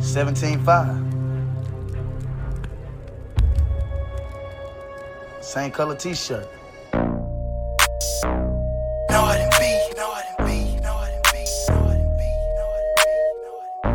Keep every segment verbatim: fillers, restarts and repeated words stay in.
seventeen five. Same color t-shirt. No, I didn't be. No, I didn't be. No, I didn't be. No, I didn't be. No, I didn't be. No,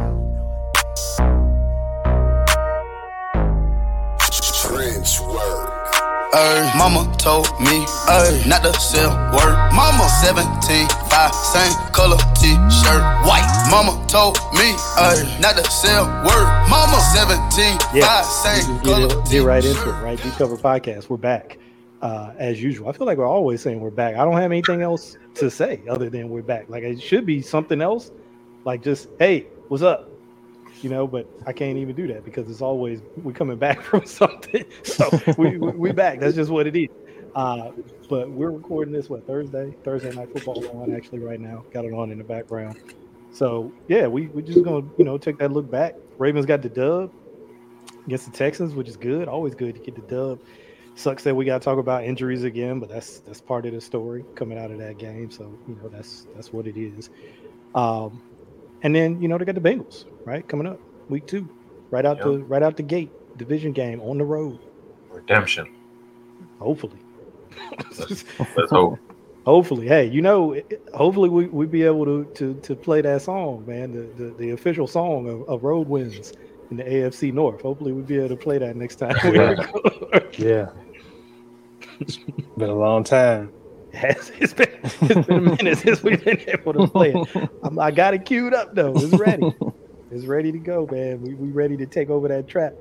I didn't be. Trench work. Ay, mama told me, ay, not to sell word. Mama seventeen five, same color t-shirt, white. Mama told me, ay, not to sell word. Mama seventeen five, same color get, t-shirt. get right into it, right? Deep Cover Podcast, we're back uh, as usual. I feel like we're always saying we're back. I don't have anything else to say other than we're back. Like it should be something else, like just hey, what's up? You know, but I can't even do that because it's always we're coming back from something. So we we, we back. That's just what it is. Uh, but we're recording this what Thursday, Thursday night football on actually right now. Got it on in the background. So yeah, we we just gonna you know take that look back. Ravens got the dub against the Texans, which is good. Always good to get the dub. Sucks that we got to talk about injuries again, but that's that's part of the story coming out of that game. So you know that's that's what it is. Um, and then you know they got the Bengals right coming up week two, right out Yep. the right out the gate, division game on the road. Redemption. Hopefully, Let's, let's hope. hopefully, hey, you know, it- hopefully we we be able to to to play that song, man, the the, the official song of, of road wins in the A F C North. Hopefully we'll be able to play that next time. we Yeah. record. Yeah. It's been a long time. It's, it's been it's been a minute since we've been able to play it. I'm, I got it queued up though. It's ready. It's ready to go, man. We we ready to take over that trap.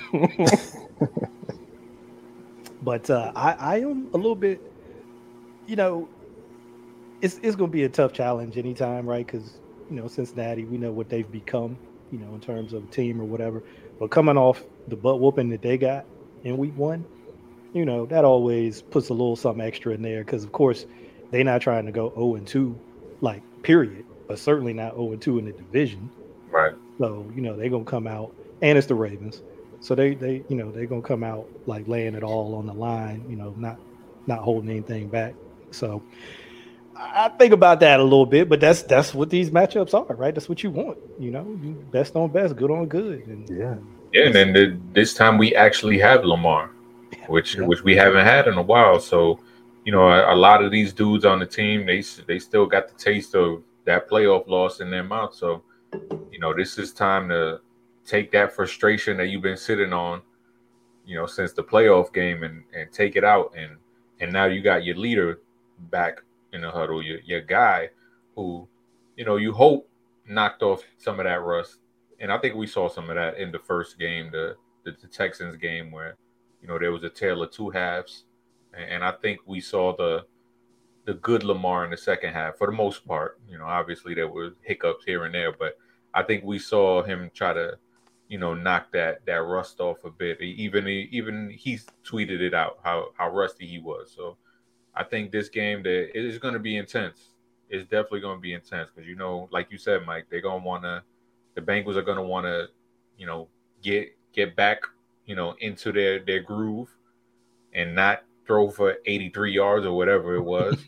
But uh, I I am a little bit, you know, it's it's gonna be a tough challenge anytime, right? Because you know Cincinnati, we know what they've become, you know, in terms of team or whatever. But coming off the butt whooping that they got in week one, you know, that always puts a little something extra in there because, of course, they're not trying to go oh and two, like, period, but certainly not oh and two in the division. Right. So, you know, they're going to come out, and it's the Ravens. So they, they you know, they're going to come out, like, laying it all on the line, you know, not not holding anything back. So I I think about that a little bit, but that's that's what these matchups are, right? That's what you want, you know, best on best, good on good. And Yeah. Yeah, and then the, this time we actually have Lamar, which Yeah. which we haven't had in a while. So, you know, a, a lot of these dudes on the team, they s- they still got the taste of that playoff loss in their mouth. So, you know, this is time to take that frustration that you've been sitting on, you know, since the playoff game and, and take it out. And and now you got your leader back in the huddle, your your guy who, you know, you hope knocked off some of that rust. And I think we saw some of that in the first game, the the, the Texans game, where you know there was a tale of two halves, and, and I think we saw the the good Lamar in the second half for the most part. You know, obviously there were hiccups here and there, but I think we saw him try to, you know, knock that that rust off a bit. He- Even he, even he tweeted it out how how rusty he was. So I think this game that it is going to be intense. It's definitely going to be intense because you know, like you said, Mike, they're going to want to. The Bengals are going to want to, you know, get get back, you know, into their their groove, and not throw for eighty-three yards or whatever it was.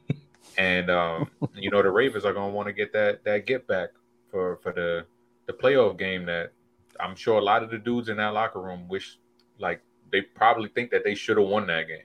And um, you know, the Ravens are going to want to get that that get back for for the the playoff game that I'm sure a lot of the dudes in that locker room wish, like, they probably think that they should have won that game.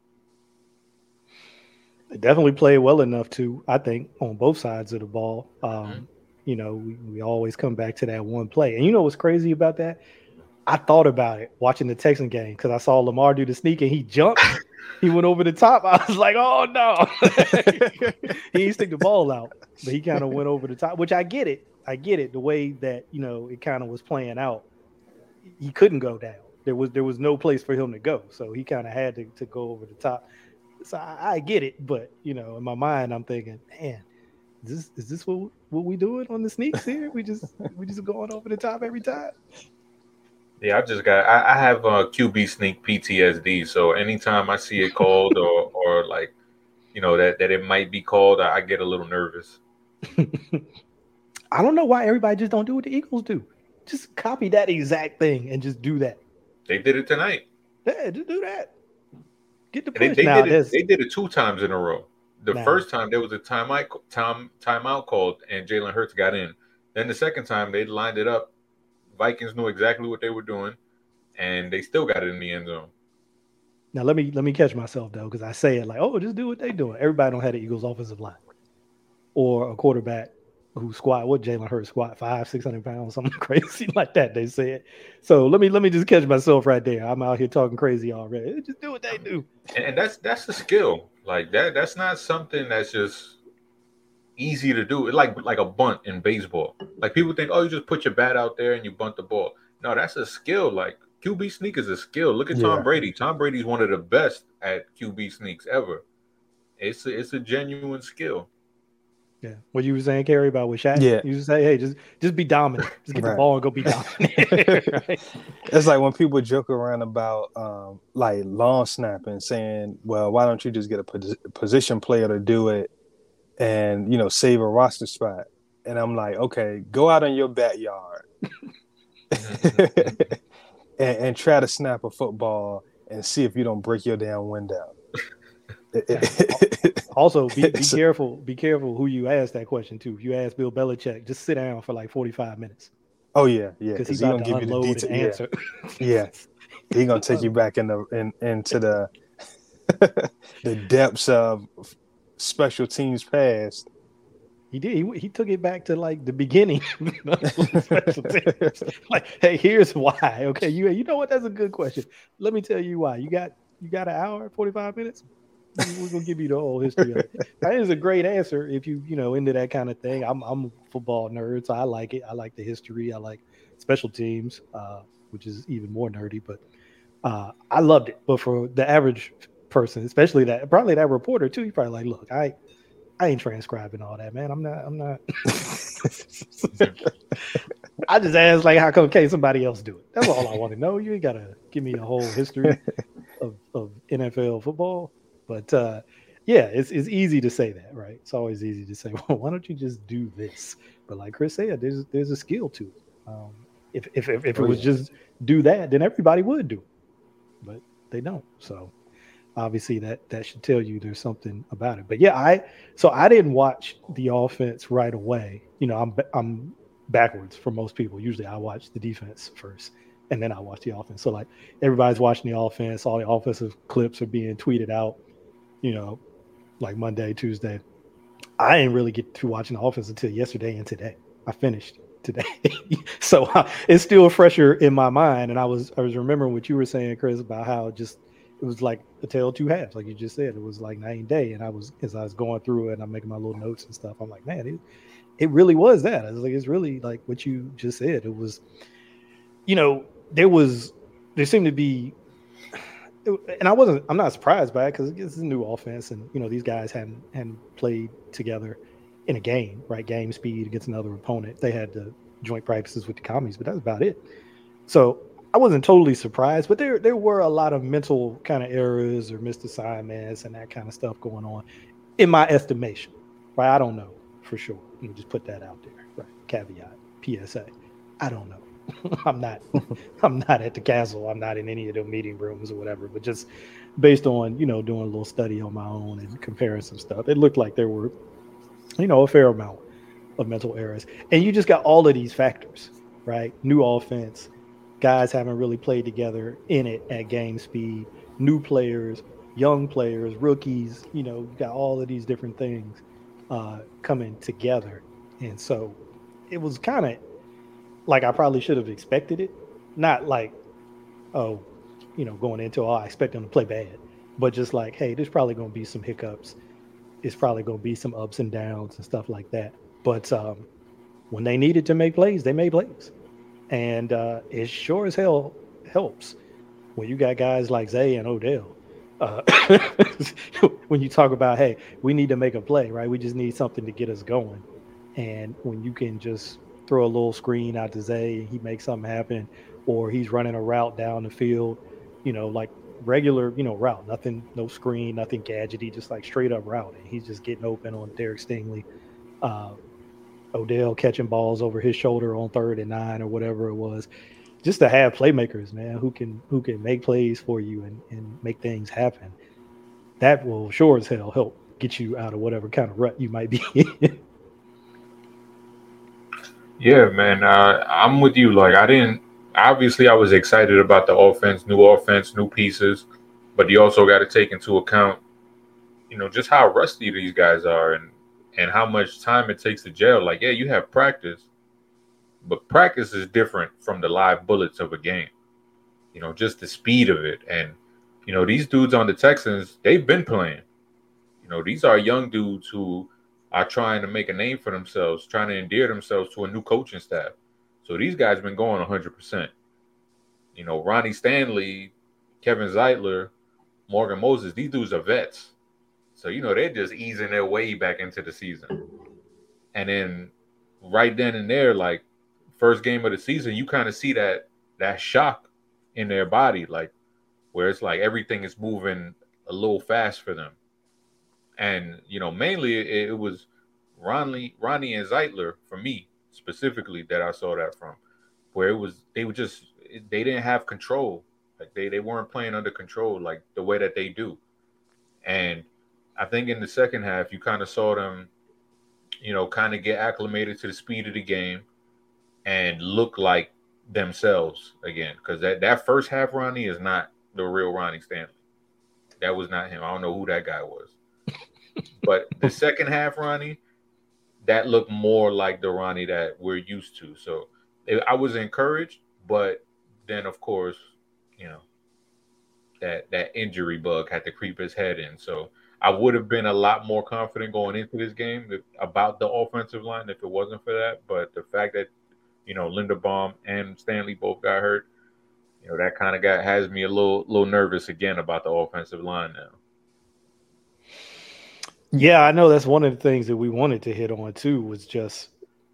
They definitely played well enough to, I think, on both sides of the ball. Um, Mhm. You know, we, we always come back to that one play. And you know what's crazy about that? I thought about it watching the Texan game because I saw Lamar do the sneak and he jumped. He went over the top. I was like, oh, no. He didn't stick the ball out, but he kind of went over the top, which I get it. I get it. The way that, you know, it kind of was playing out. He couldn't go down. There was there was no place for him to go. So he kind of had to, to go over the top. So I, I get it. But, you know, in my mind, I'm thinking, man, is this is this what what we doing on the sneaks here? We just we just going over the top every time. Yeah, I just got. I, I have uh, Q B sneak P T S D. So anytime I see it called or or like, you know, that that it might be called, I, I get a little nervous. I don't know why everybody just don't do what the Eagles do. Just copy that exact thing and just do that. They did it tonight. Yeah, just do that. Get the They, push they now. did it. There's They did it two times in a row. The Nah. first time there was a timeout time timeout called and Jalen Hurts got in. Then the second time they lined it up Vikings knew exactly what they were doing, and they still got it in the end zone. Now let me let me catch myself though, because I say it like, oh, just do what they doing. Everybody don't have the Eagles offensive line or a quarterback who squat what Jalen Hurts squat five, six hundred pounds, something crazy like that. They said. So let me let me just catch myself right there. I'm out here talking crazy already. Just do what they do. And, and that's that's a skill. Like that. That's not something that's just easy to do. It's like like a bunt in baseball. Like people think, oh, you just put your bat out there and you bunt the ball. No, that's a skill. Like Q B sneak is a skill. Look at Yeah. Tom Brady. Tom Brady's one of the best at Q B sneaks ever. It's a, it's a genuine skill. Yeah. What you were saying, Kerry, about with Shaq? Yeah. You just say, hey, just just be dominant. Just get Right. the ball and go be dominant. Right? It's like when people joke around about um, like long snapping, saying, "Well, why don't you just get a pos- position player to do it, and you know save a roster spot?" And I'm like, okay, go out in your backyard and, and try to snap a football and see if you don't break your damn window. Also, be, be careful. Be careful who you ask that question to. If you ask Bill Belichick, just sit down for like forty-five minutes Oh yeah, yeah, because because he's he about gonna to give you the unload detail. and Yeah, answer. yeah, he gonna take you back in the in into the the depths of special teams past. He did. He, he took it back to like the beginning. Special teams. Like, hey, here's why. Okay, you you know what? That's a good question. Let me tell you why. You got you got an hour, forty-five minutes. We're gonna give you the whole history of it. That is a great answer if you you know into that kind of thing. I'm I'm a football nerd, so I like it. I like the history. I like special teams, uh, which is even more nerdy. But uh, I loved it. But for the average person, especially that probably that reporter too, you probably like, look, I I ain't transcribing all that, man. I'm not. I'm not. I just asked like, how come can't somebody else do it? That's all I want to know. You ain't gotta give me a whole history of, of N F L football. But uh, yeah, it's it's easy to say that, right? It's always easy to say, well, why don't you just do this? But like Chris said, there's there's a skill to it. Um, if if if, if it Oh, was yeah. just do that, then everybody would do it. But they don't. So obviously that that should tell you there's something about it. But yeah, I so I didn't watch the offense right away. You know, I'm I'm backwards for most people. Usually I watch the defense first and then I watch the offense. So like everybody's watching the offense, all the offensive clips are being tweeted out, you know, like Monday, Tuesday. I didn't really get to watching the offense until yesterday and today. I finished today. So uh, it's still fresher in my mind. And I was I was remembering what you were saying, Chris, about how just it was like a tale of two halves, like you just said. It was like night and day. And I was as I was going through it and I'm making my little notes and stuff, I'm like, man, it, it really was that. I was like, it's really like what you just said. It was, you know, there was there seemed to be and I wasn't I'm not surprised by it because it's a new offense and you know these guys hadn't hadn't played together in a game, right? Game speed against another opponent. They had the joint practices with the commies, but that's about it. So I wasn't totally surprised, but there there were a lot of mental kind of errors or missed assignments and that kind of stuff going on, in my estimation. Right? I don't know for sure. Let me just put that out there. Right? Caveat, P S A. I don't know. I'm not. I'm not at the castle. I'm not in any of the meeting rooms or whatever. But just based on you know doing a little study on my own and comparing some stuff, it looked like there were, you know, a fair amount of mental errors. And you just got all of these factors, right? New offense. Guys haven't really played together in it at game speed, new players, young players, rookies, you know, you got all of these different things uh, coming together. And so it was kind of like I probably should have expected it. Not like, oh, you know, going into, oh, I expect them to play bad, but just like, hey, there's probably going to be some hiccups. It's probably going to be some ups and downs and stuff like that. But um, when they needed to make plays, they made plays. And uh, it sure as hell helps when you got guys like Zay and Odell. Uh, when you talk about, hey, we need to make a play, right? We just need something to get us going. And when you can just throw a little screen out to Zay and he makes something happen, or he's running a route down the field, you know, like regular, you know, route, nothing, no screen, nothing gadgety, just like straight up route. And he's just getting open on Derek Stingley. Uh, Odell catching balls over his shoulder on third and nine or whatever it was, just to have playmakers, man, who can who can make plays for you and, and make things happen. That will sure as hell help get you out of whatever kind of rut you might be in. Yeah, man. Uh, I'm with you. Like, I didn't. Obviously, I was excited about the offense, new offense, new pieces, but you also got to take into account, you know, just how rusty these guys are and and how much time it takes to gel. Like, yeah, you have practice, but practice is different from the live bullets of a game. You know, just the speed of it. And, you know, these dudes on the Texans, they've been playing. You know, these are young dudes who are trying to make a name for themselves, trying to endear themselves to a new coaching staff. So these guys been going one hundred percent. You know, Ronnie Stanley, Kevin Zeitler, Morgan Moses, these dudes are vets. So, you know, they're just easing their way back into the season. And then right then and there, like, first game of the season, you kind of see that that shock in their body, like, where it's like everything is moving a little fast for them. And, you know, mainly it, it was Ronnie, Ronnie and Zeitler, for me specifically, that I saw that from, where it was, they were just, they didn't have control. Like, they, they weren't playing under control like the way that they do. And I think in the second half, you kind of saw them, you know, kind of get acclimated to the speed of the game and look like themselves again. Because that, that first half Ronnie is not the real Ronnie Stanley. That was not him. I don't know who that guy was. But the second half Ronnie, that looked more like the Ronnie that we're used to. So it, I was encouraged, but then, of course, you know, that that injury bug had to creep his head in. So I would have been a lot more confident going into this game if, about the offensive line if it wasn't for that. But the fact that, you know, Linderbaum and Stanley both got hurt, you know, that kind of got has me a little little nervous again about the offensive line now. Yeah, I know that's one of the things that we wanted to hit on too, was just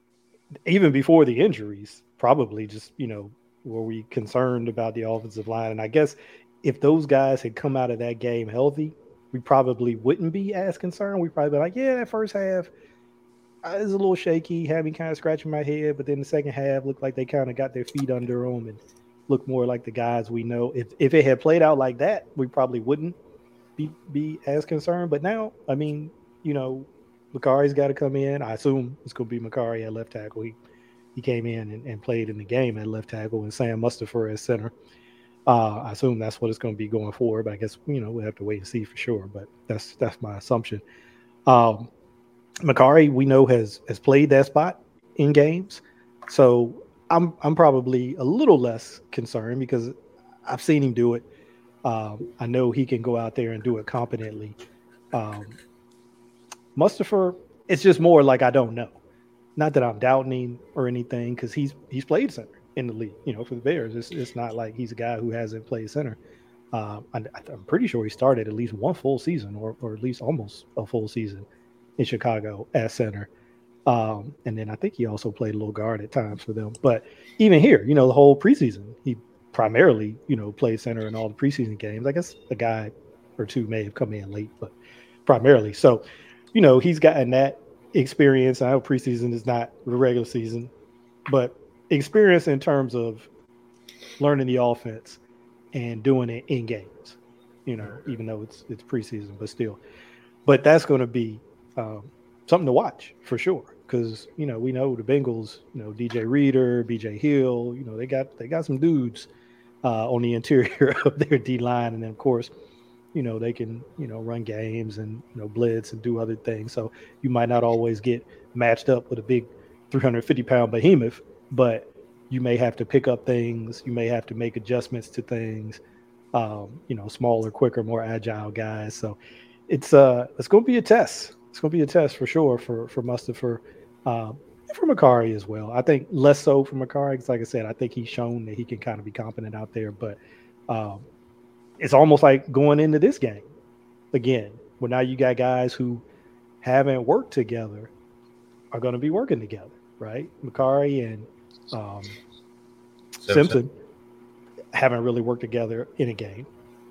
even before the injuries, probably just, you know, were we concerned about the offensive line? And I guess if those guys had come out of that game healthy, we probably wouldn't be as concerned. We'd probably be like, yeah, that first half uh, is a little shaky, had me kind of scratching my head, but then the second half looked like they kind of got their feet under them and looked more like the guys we know. If if it had played out like that, we probably wouldn't be be as concerned. But now, I mean, you know, Makari's got to come in. I assume it's going to be Makari at left tackle. He he came in and, and played in the game at left tackle, and Sam Mustipher as center. Uh, I assume that's what it's going to be going forward. But I guess, you know, we'll have to wait and see for sure. But that's that's my assumption. Um, Makari, we know, has has played that spot in games, so I'm I'm probably a little less concerned because I've seen him do it. Um, I know he can go out there and do it competently. Um, Mustipher, it's just more like I don't know. Not that I'm doubting him or anything, because he's he's played center in the league, you know, for the Bears. It's it's not like he's a guy who hasn't played center. Uh, I, I'm pretty sure he started at least one full season, or or at least almost a full season in Chicago at center. Um, and then I think he also played a little guard at times for them. But even here, you know, the whole preseason, he primarily, you know, played center in all the preseason games. I guess a guy or two may have come in late, but primarily. So, you know, he's gotten that experience. I know preseason is not the regular season, but experience in terms of learning the offense and doing it in games, you know, even though it's it's preseason, but still. But that's going to be um, something to watch for sure, because, you know, we know the Bengals, you know, D J Reader, B J Hill, you know, they got they got some dudes uh, on the interior of their D line, and then of course, you know, they can, you know, run games and, you know, blitz and do other things. So you might not always get matched up with a big three hundred fifty pound behemoth, but you may have to pick up things. You may have to make adjustments to things, um, you know, smaller, quicker, more agile guys. So it's uh, it's going to be a test. It's going to be a test for sure for, for Mustipher, uh, and for Makari as well. I think less so for Makari, because like I said, I think he's shown that he can kind of be competent out there, but um, it's almost like going into this game again, where now you got guys who haven't worked together are going to be working together, right? Makari and um, Simpson. Simpson haven't really worked together in a game.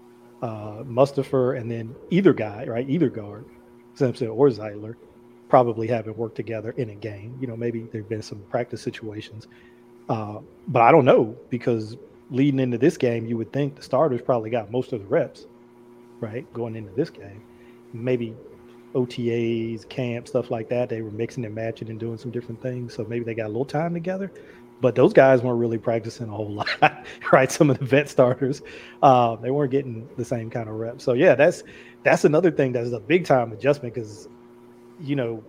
Uh, Mustipher and then either guy, right? Either guard, Simpson or Zeitler, probably haven't worked together in a game. You know, maybe there've been some practice situations, uh, but I don't know, because leading into this game, you would think the starters probably got most of the reps, right? Going into this game, maybe O T As, camp, stuff like that. They were mixing and matching and doing some different things. So maybe they got a little time together. But those guys weren't really practicing a whole lot, right? Some of the vet starters, uh, they weren't getting the same kind of reps. So yeah, that's that's another thing that's a big time adjustment because, you know,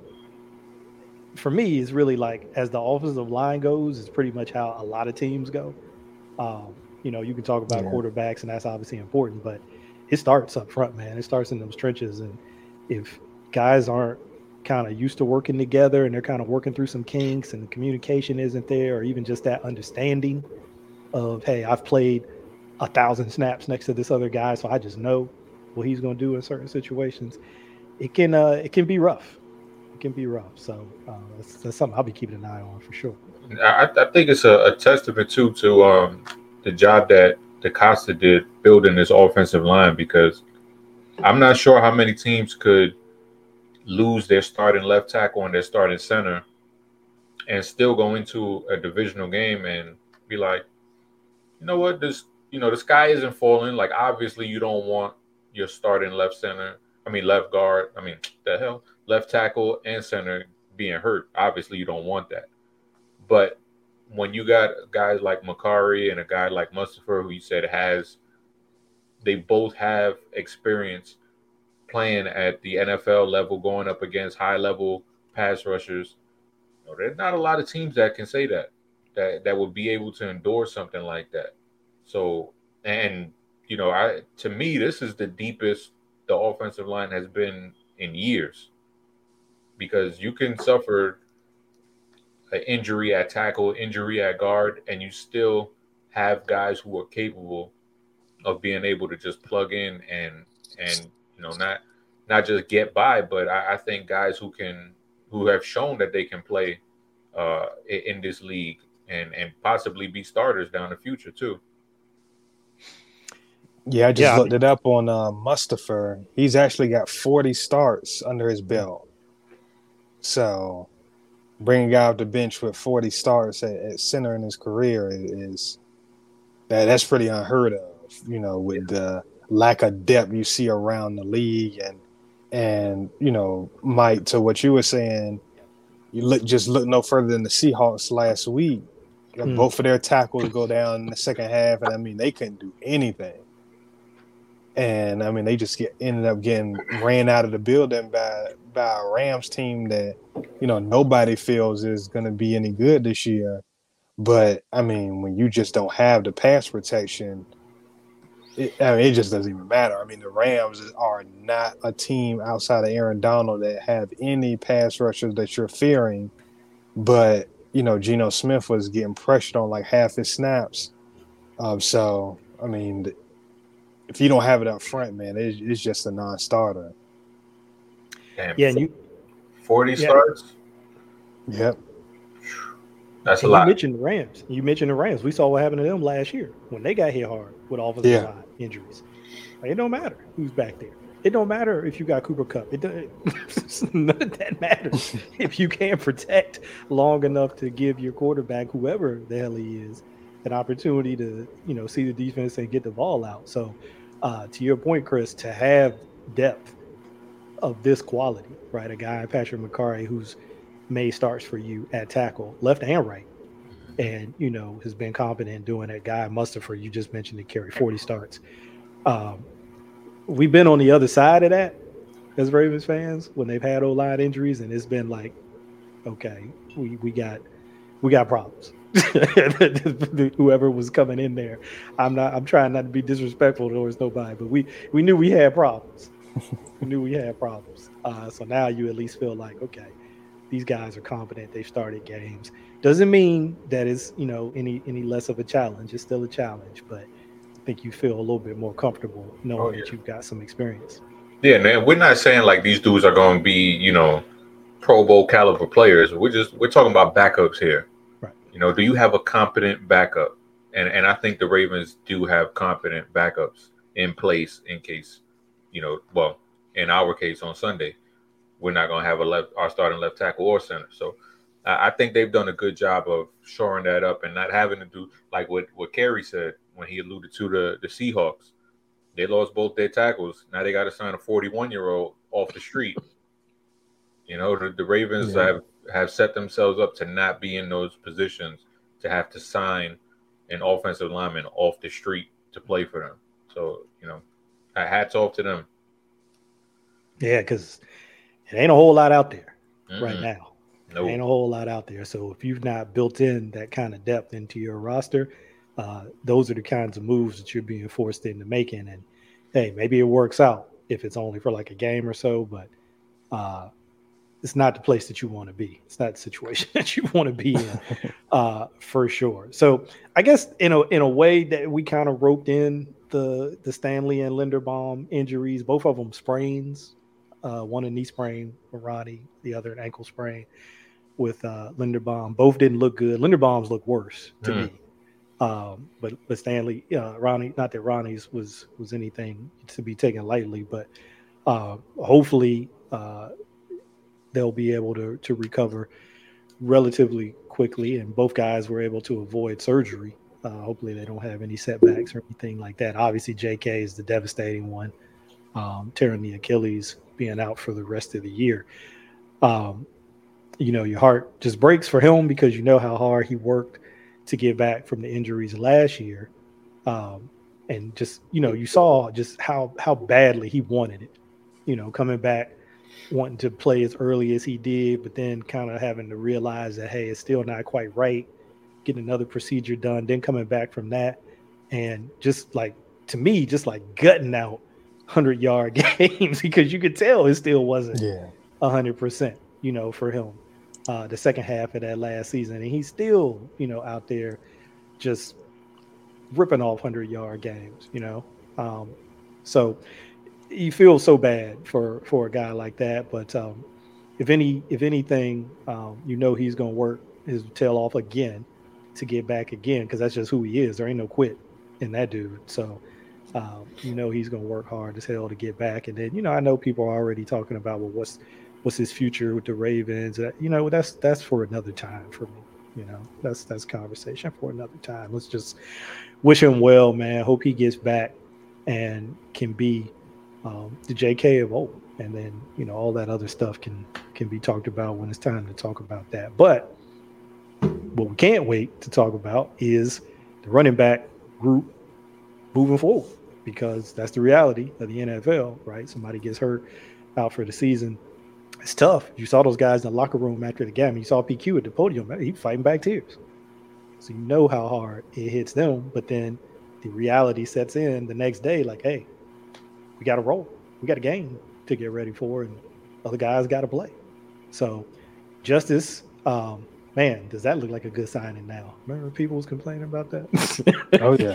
for me, it's really like as the offensive line goes, it's pretty much how a lot of teams go. Um, you know, you can talk about yeah. quarterbacks, and that's obviously important, but it starts up front, man. It starts in those trenches, and if guys aren't kind of used to working together and they're kind of working through some kinks and the communication isn't there, or even just that understanding of, hey, I've played a thousand snaps next to this other guy, so I just know what he's going to do in certain situations. It can uh, it can be rough. It can be rough. So uh, that's, that's something I'll be keeping an eye on for sure. I, I think it's a, a testament too to um, the job that DeCosta did building this offensive line, because I'm not sure how many teams could lose their starting left tackle and their starting center and still go into a divisional game and be like, you know what, this, you know, the sky isn't falling. Like, obviously you don't want your starting left center, I mean, left guard, I mean, the hell, left tackle and center being hurt. Obviously you don't want that. But when you got guys like Makari and a guy like Mustipher, who you said has, they both have experience playing at the N F L level, going up against high-level pass rushers. You know, there's not a lot of teams that can say that, that that would be able to endure something like that. So, and, you know, I to me, this is the deepest the offensive line has been in years, because you can suffer an injury at tackle, injury at guard, and you still have guys who are capable of being able to just plug in and and you know not not just get by, but I, I think guys who can who have shown that they can play uh, in this league and and possibly be starters down the future too. Yeah, I just Yeah, looked I mean, it up on uh, Mustipher. He's actually got forty starts under his belt. So bringing a guy off the bench with forty starts at, at center in his career is that that's pretty unheard of. You know, with the lack of depth you see around the league, and and you know, Mike, to what you were saying, you look just look no further than the Seahawks last week. Mm. Both of their tackles go down in the second half, and I mean they couldn't do anything. And I mean they just get ended up getting ran out of the building by by a Rams team that, you know, nobody feels is going to be any good this year. But I mean, when you just don't have the pass protection, It, I mean, it just doesn't even matter. I mean, the Rams are not a team outside of Aaron Donald that have any pass rushers that you're fearing. But, you know, Geno Smith was getting pressured on like half his snaps. Um, so, I mean, if you don't have it up front, man, it, it's just a non-starter. Damn, yeah, and you forty yeah. starts? Yep. That's and a lot. You mentioned the Rams. You mentioned the Rams. We saw what happened to them last year when they got hit hard with offensive Yeah. line injuries. Like, it don't matter who's back there. It don't matter if you got Cooper Kupp. It doesn't, none of that matters if you can't protect long enough to give your quarterback, whoever the hell he is, an opportunity to, you know, see the defense and get the ball out. So, uh, to your point, Chris, to have depth of this quality, right? A guy, Patrick Makari, who's made starts for you at tackle, left and right, and, you know, has been competent doing that. Guy Mustipher, you just mentioned, to carry forty starts. Um, we've been on the other side of that as Ravens fans when they've had O-line injuries, and it's been like, okay, we, we got we got problems. Whoever was coming in there, I'm not. I'm trying not to be disrespectful towards nobody, but we we knew we had problems. we knew we had problems. Uh, so now you at least feel like, okay, these guys are competent. They've started games. Doesn't mean that it's, you know, any any less of a challenge. It's still a challenge, but I think you feel a little bit more comfortable knowing Oh, yeah. that you've got some experience. Yeah, man, we're not saying like these dudes are going to be, you know, Pro Bowl caliber players. We're just we're talking about backups here. Right. You know, do you have a competent backup? And and I think the Ravens do have competent backups in place in case, you know, well, in our case on Sunday, we're not going to have a left our starting left tackle or center. So I, I think they've done a good job of shoring that up and not having to do like what what Kerry said when he alluded to the the Seahawks. They lost both their tackles. Now they got to sign a forty-one-year-old off the street You know, the, the Ravens Yeah. have, have set themselves up to not be in those positions to have to sign an offensive lineman off the street to play for them. So, you know, hats off to them. Yeah, because it ain't a whole lot out there Mm-mm. right now. Nope. Ain't a whole lot out there. So if you've not built in that kind of depth into your roster, uh, those are the kinds of moves that you're being forced into making. And hey, maybe it works out if it's only for like a game or so, but uh, it's not the place that you want to be. It's not the situation that you want to be in, uh, for sure. So I guess in a in a way that we kind of roped in the the Stanley and Linderbaum injuries, both of them sprains. Uh, one a knee sprain with Ronnie, the other an ankle sprain with uh, Linderbaum. Both didn't look good. Linderbaum's looked worse to Hmm. me. Um, but but Stanley, uh, Ronnie, not that Ronnie's was was anything to be taken lightly, but uh, hopefully uh, they'll be able to to recover relatively quickly. And both guys were able to avoid surgery. Uh, hopefully they don't have any setbacks or anything like that. Obviously, J K is the devastating one, um, tearing the Achilles, being out for the rest of the year. Um, you know, your heart just breaks for him because you know how hard he worked to get back from the injuries last year. Um, and just, you know, you saw just how, how badly he wanted it, you know, coming back, wanting to play as early as he did, but then kind of having to realize that, hey, it's still not quite right, getting another procedure done, then coming back from that. And just like, to me, just like gutting out hundred yard games because you could tell it still wasn't Yeah. a hundred percent, you know, for him. Uh, the second half of that last season, and he's still, you know, out there just ripping off hundred yard games, you know. Um, so you feel so bad for for a guy like that, but um, if any if anything, um, you know, he's gonna work his tail off again to get back again because that's just who he is. There ain't no quit in that dude. So um, you know he's gonna work hard as hell to get back. And then, you know, I know people are already talking about, well, what's what's his future with the Ravens? Uh, you know, that's that's for another time for me. You know, that's that's conversation for another time. Let's just wish him well, man. Hope he gets back and can be um, the J K of old. And then, you know, all that other stuff can can be talked about when it's time to talk about that. But what we can't wait to talk about is the running back group moving forward, because that's the reality of the N F L, right? Somebody gets hurt out for the season. It's tough. You saw those guys in the locker room after the game. You saw P Q at the podium. He fighting back tears. So you know how hard it hits them. But then the reality sets in the next day, like, hey, we got to roll. We got a game to get ready for, and other guys got to play. So Justice, um, man, does that look like a good signing now? Remember people was complaining about that? Oh, yeah.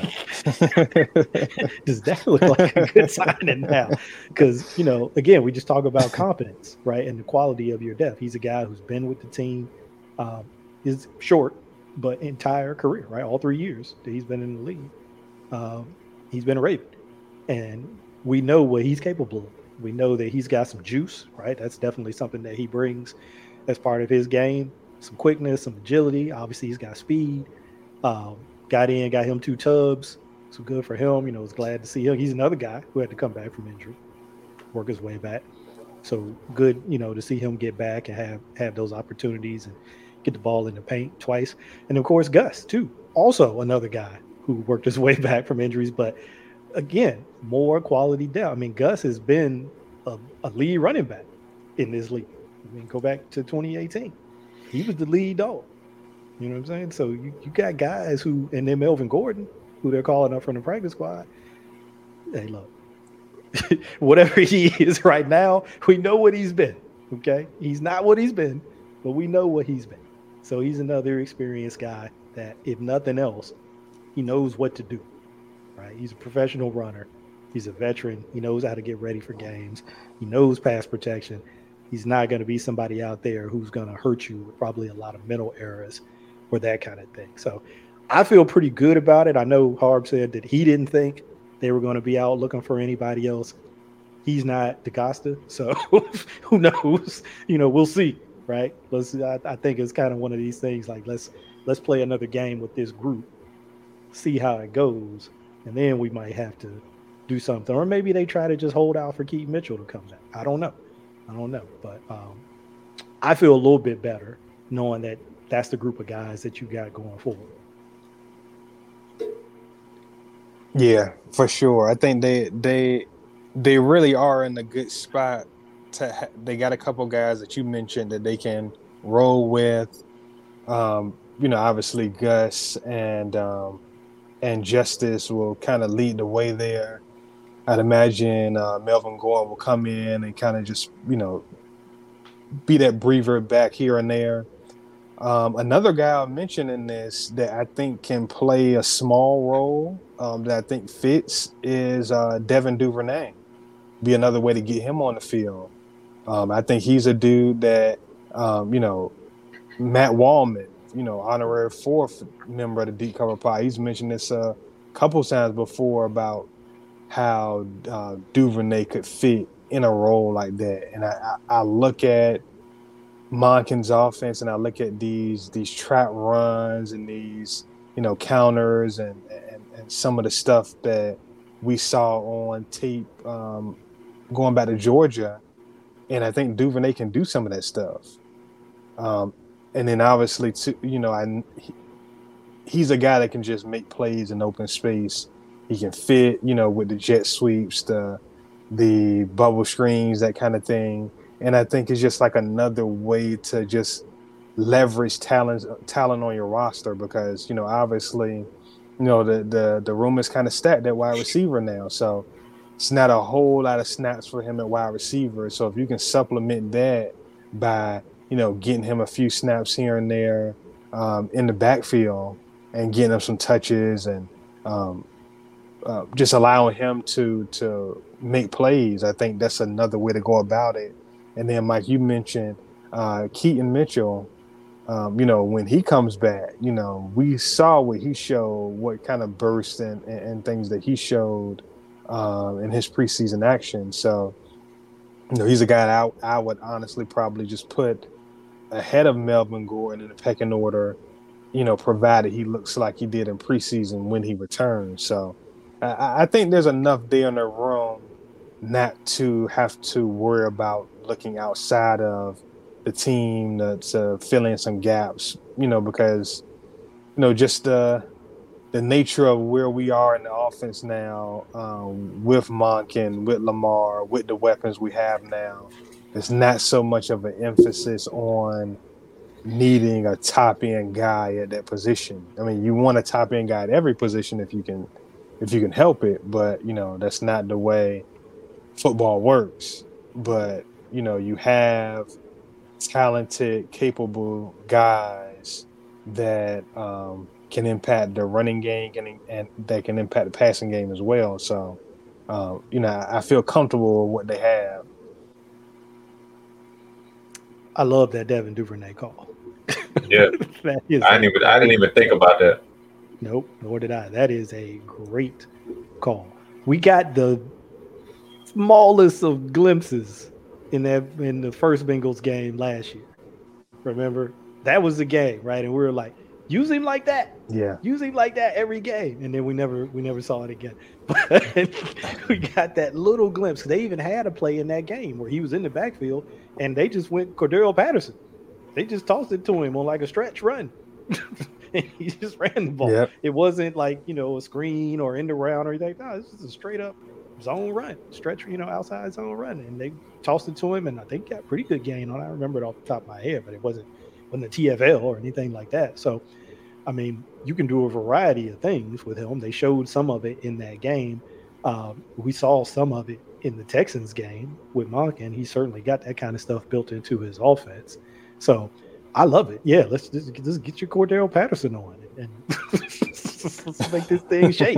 Does that look like a good signing now? Because, you know, again, we just talk about competence, right, and the quality of your depth. He's a guy who's been with the team, um, is short, but entire career, right? All three years that he's been in the league, um, he's been a Raven. And we know what he's capable of. We know that he's got some juice, right? That's definitely something that he brings as part of his game. Some quickness, some agility. Obviously, he's got speed. Um, got in, got him two tubs. So good for him. You know, was glad to see him. He's another guy who had to come back from injury, work his way back. So good, you know, to see him get back and have have those opportunities and get the ball in the paint twice. And of course, Gus too, also another guy who worked his way back from injuries. But again, more quality depth. I mean, Gus has been a, a lead running back in this league. I mean, go back to twenty eighteen. He was the lead dog. You know what I'm saying? So you, you got guys who, and then Melvin Gordon, who they're calling up from the practice squad. Hey, look, whatever he is right now, we know what he's been. Okay, he's not what he's been, but we know what he's been. So he's another experienced guy that, if nothing else, he knows what to do. Right? He's a professional runner. He's a veteran. He knows how to get ready for games. He knows pass protection. He's not going to be somebody out there who's going to hurt you with probably a lot of mental errors or that kind of thing. So I feel pretty good about it. I know Harb said that he didn't think they were going to be out looking for anybody else. He's not DaCosta, so who knows? You know, we'll see, right? Let's. I, I think it's kind of one of these things like let's let's play another game with this group, see how it goes, and then we might have to do something. Or maybe they try to just hold out for Keaton Mitchell to come back. I don't know. I don't know. But um, I feel a little bit better knowing that that's the group of guys that you got going forward. Yeah, for sure. I think they they they really are in a good spot. To ha- they got a couple guys that you mentioned that they can roll with. Um, you know, obviously Gus and um, and Justice will kind of lead the way there. I'd imagine uh, Melvin Gordon will come in and kind of just, you know, be that breather back here and there. Um, another guy I'll mention in this that I think can play a small role um, that I think fits is uh, Devin Duvernay. Be another way to get him on the field. Um, I think he's a dude that, um, you know, Matt Wallman, you know, honorary fourth member of the Deep Cover Pod. He's mentioned this a couple times before about how uh, Duvernay could fit in a role like that. And I, I, I look at Monken's offense and I look at these these trap runs and these, you know, counters and, and, and some of the stuff that we saw on tape um, going back to Georgia. And I think Duvernay can do some of that stuff. Um, and then obviously, too, you know, I, he, he's a guy that can just make plays in open space. He can fit, you know, with the jet sweeps, the the bubble screens, that kind of thing. And I think it's just like another way to just leverage talent talent on your roster because, you know, obviously, you know, the the the room is kind of stacked at wide receiver now. So it's not a whole lot of snaps for him at wide receiver. So if you can supplement that by, you know, getting him a few snaps here and there um, in the backfield and getting him some touches and um, uh, just allowing him to to make plays, I think that's another way to go about it. And then, Mike, you mentioned uh, Keaton Mitchell. Um, you know, when he comes back, you know, we saw what he showed, what kind of burst and, and, and things that he showed um, in his preseason action. So, you know, he's a guy that I, I would honestly probably just put ahead of Melvin Gordon in the pecking order, you know, provided he looks like he did in preseason when he returns. So I, I think there's enough there in the room not to have to worry about looking outside of the team to, to fill in some gaps, you know, because, you know, just the the nature of where we are in the offense now um, with Monken, with Lamar, with the weapons we have now, there's not so much of an emphasis on needing a top-end guy at that position. I mean, you want a top-end guy at every position if you can if you can help it, but, you know, that's not the way football works. But, you know, you have talented, capable guys that um, can impact the running game and, and that can impact the passing game as well. So, um, you know, I feel comfortable with what they have. I love that Devin Duvernay call. Yeah, that is I didn't even I didn't even think about that. Nope, nor did I. That is a great call. We got the smallest of glimpses in that in the first Bengals game last year. Remember, that was the game, right? And we were like, use him like that. Yeah, use him like that every game. And then we never we never saw it again. But we got that little glimpse. They even had a play in that game where he was in the backfield and they just went Cordero Patterson. They just tossed it to him on like a stretch run. And he just ran the ball. Yep. It wasn't like, you know, a screen or end around or anything. No, this is a straight up zone run, stretch, you know, outside zone run. And they tossed it to him, and I think got a pretty good gain on it. I remember it off the top of my head, but it wasn't wasn't a T F L or anything like that. So, I mean, you can do a variety of things with him. They showed some of it in that game. Um, we saw some of it in the Texans game with Monken. He certainly got that kind of stuff built into his offense. So I love it. Yeah, let's just, just get your Cordero Patterson on it and let's make this thing shake.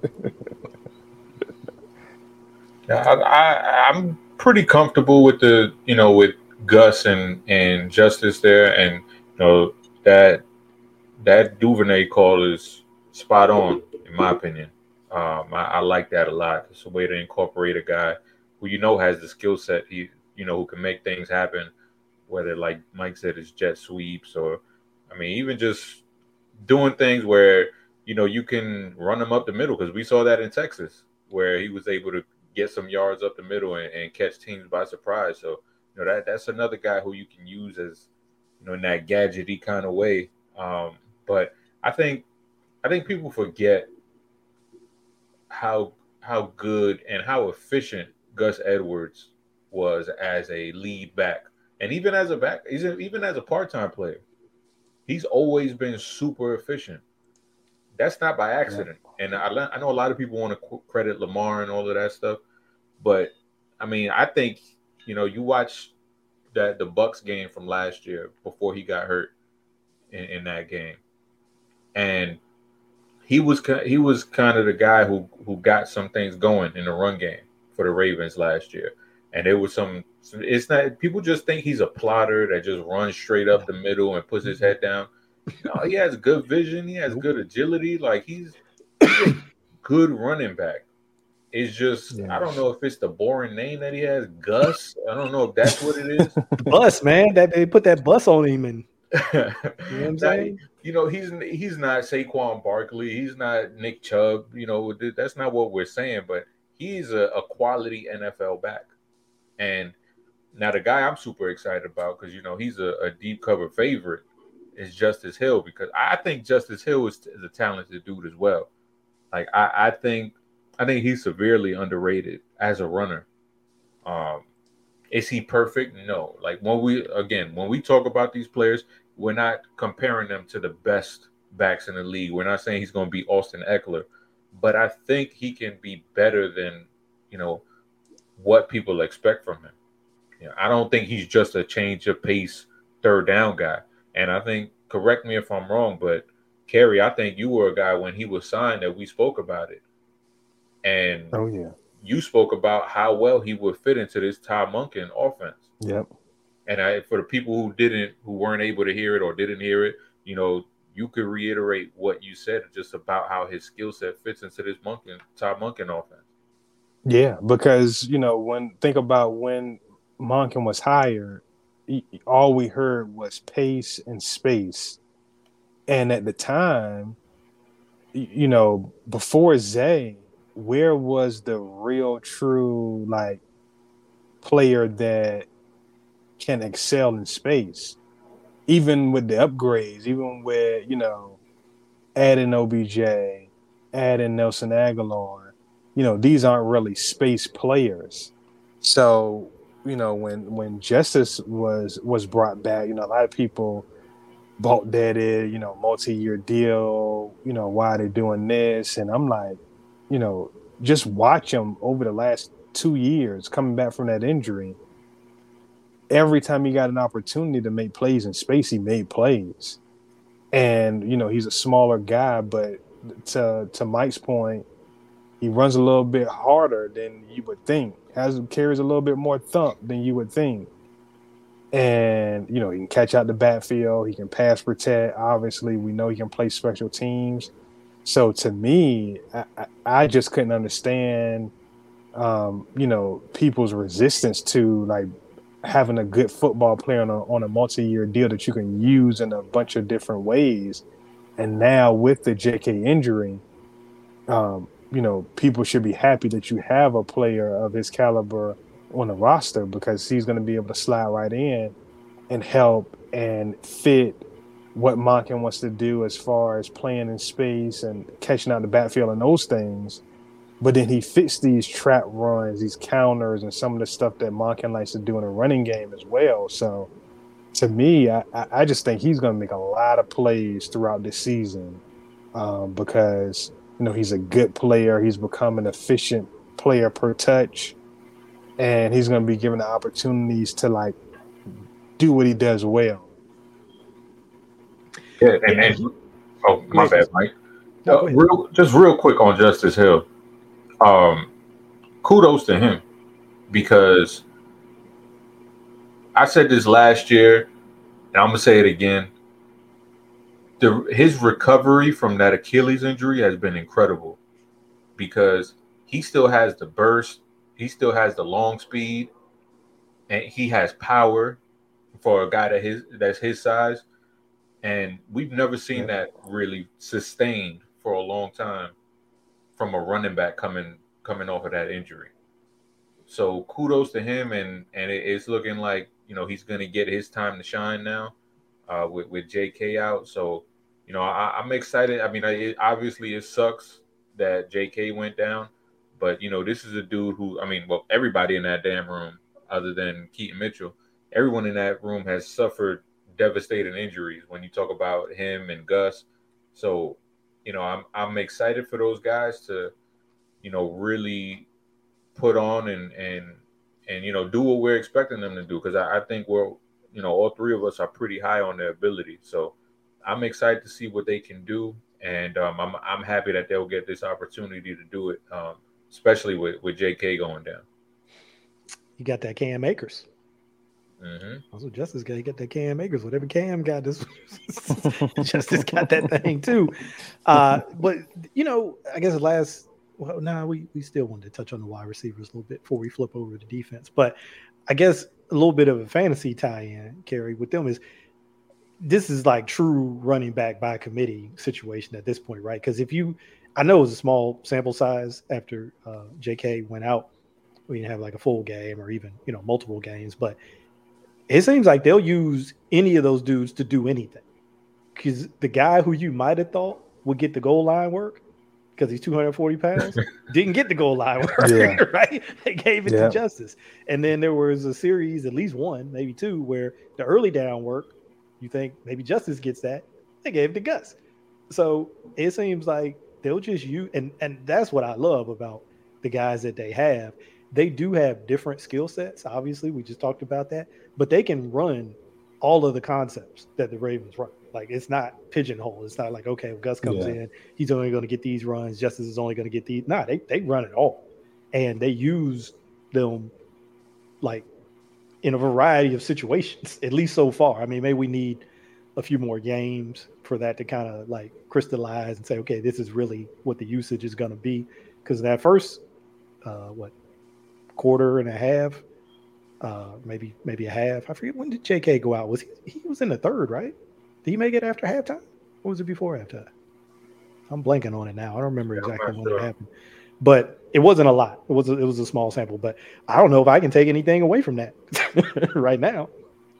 Yeah, I, I, I'm pretty comfortable with the, you know, with Gus and, and Justice there, and you know that that Duvernay call is spot on in my opinion. Um, I, I like that a lot. It's a way to incorporate a guy who you know has the skill set. He, you know, who can make things happen. Whether, like Mike said, it's jet sweeps or, I mean, even just doing things where, you know, you can run them up the middle, because we saw that in Texas where he was able to get some yards up the middle and, and catch teams by surprise. So You know, that that's another guy who you can use as, you know, in that gadgety kind of way. Um, but I think I think people forget how how good and how efficient Gus Edwards was as a lead back, and even as a back, even as a part-time player, he's always been super efficient. That's not by accident. Yeah. And I, I know a lot of people want to credit Lamar and all of that stuff, but I mean, I think, you know, you watch that the Bucks game from last year before he got hurt in, in that game, and he was he was kind of the guy who who got some things going in the run game for the Ravens last year. And there was some, it's not, people just think he's a plotter that just runs straight up the middle and puts his head down. No, he has good vision. He has good agility. Like, he's, he's a good running back. It's just, yeah. I don't know if it's the boring name that he has, Gus. I don't know if that's what it is. Bus, man. That they put that bus on him, and you know what I'm saying? You know, he's he's not Saquon Barkley. He's not Nick Chubb. You know, that's not what we're saying. But he's a, a quality N F L back. And now the guy I'm super excited about, because, you know, he's a, a deep cover favorite, is Justice Hill, because I think Justice Hill is, is a talented dude as well. Like, I, I think I think he's severely underrated as a runner. Um, is he perfect? No. Like, when we again when we talk about these players, we're not comparing them to the best backs in the league. We're not saying he's going to be Austin Eckler, but I think he can be better than, you know, what people expect from him. You know, I don't think he's just a change of pace third down guy. And I think, correct me if I'm wrong, but Kerry, I think you were a guy when he was signed that we spoke about it. And oh yeah, you spoke about how well he would fit into this Todd Monken offense. Yep. And I, for the people who didn't, who weren't able to hear it or didn't hear it, you know, you could reiterate what you said just about how his skill set fits into this Monken, Todd Monken offense. Yeah, because, you know, when think about when Monken was hired, he, all we heard was pace and space. And at the time, you know, before Zay, where was the real, true, like, player that can excel in space? Even with the upgrades, even with, you know, adding O B J, adding Nelson Aguilar, you know, these aren't really space players. So, you know, when when Justice was was brought back, you know, a lot of people bought that in, you know, multi-year deal, you know, why are they doing this? And I'm like, you know, just watch him over the last two years coming back from that injury. Every time he got an opportunity to make plays in space, he made plays. And, you know, he's a smaller guy, but to to Mike's point, he runs a little bit harder than you would think. Has carries a little bit more thump than you would think. And, you know, he can catch out the backfield. He can pass protect. Obviously, we know he can play special teams. So to me, I, I, I just couldn't understand, um, you know, people's resistance to, like, having a good football player on a, on a multi-year deal that you can use in a bunch of different ways. And now with the J K injury, um, you know, people should be happy that you have a player of his caliber on the roster, because he's going to be able to slide right in and help and fit what Monken wants to do as far as playing in space and catching out the backfield and those things. But then he fits these trap runs, these counters, and some of the stuff that Monken likes to do in a running game as well. So to me, I, I just think he's going to make a lot of plays throughout this season, um, because, you know, he's a good player. He's become an efficient player per touch, and he's going to be given the opportunities to, like, do what he does well. Yeah, and, and oh, my bad, Mike. No, uh, real, just real quick on Justice Hill. Um, kudos to him, because I said this last year, and I'm gonna say it again. The his recovery from that Achilles injury has been incredible, because he still has the burst, he still has the long speed, and he has power for a guy that his that's his size. And we've never seen that really sustained for a long time from a running back coming coming off of that injury. so kudos to him, and and it, it's looking like you know he's going to get his time to shine now, uh, with with J K out. So you know I, I'm excited. I mean, I, it, obviously it sucks that J K went down, but you know this is a dude who I mean, well, everybody in that damn room, other than Keaton Mitchell, everyone in that room has suffered devastating injuries. When you talk about him and Gus, so you know I'm I'm excited for those guys to you know really put on and and and you know do what we're expecting them to do, because I, I think we're you know all three of us are pretty high on their ability. So I'm excited to see what they can do, and um, I'm I'm happy that they'll get this opportunity to do it, um, especially with with J K going down. You got that Cam Akers. Mm-hmm. Also, Justice got got that Cam Akers. Whatever Cam got, this Justice got that thing too. Uh, but you know, I guess the last. Well, nah, we, we still wanted to touch on the wide receivers a little bit before we flip over to defense. But I guess a little bit of a fantasy tie-in, Kerry, with them is this is like true running back by committee situation at this point, right? Because if you, I know it was a small sample size after uh, J K went out. We didn't have like a full game or even, you know, multiple games. But it seems like they'll use any of those dudes to do anything. Because the guy who you might have thought would get the goal line work, because he's two hundred forty pounds, didn't get the goal line work, yeah. right? They gave it yeah. to Justice. And then there was a series, at least one, maybe two, where the early down work, you think maybe Justice gets that, they gave it to Gus. So it seems like they'll just use, and, and that's what I love about the guys that they have. They do have different skill sets, obviously. We just talked about that. But they can run all of the concepts that the Ravens run. Like, it's not pigeonhole. It's not like, okay, if Gus comes yeah. in, he's only going to get these runs. Justice is only going to get these. Nah, they, they run it all. And they use them, like, in a variety of situations, at least so far. I mean, maybe we need a few more games for that to kind of, like, crystallize and say, okay, this is really what the usage is going to be. Because that first, uh, what, quarter and a half, uh, maybe maybe a half. I forget, when did J K go out? Was he, he was in the third, right? Did he make it after halftime? Or was it before halftime? I'm blanking on it now. I don't remember yeah, exactly when sure. it happened. But it wasn't a lot. It was a, it was a small sample. But I don't know if I can take anything away from that right now.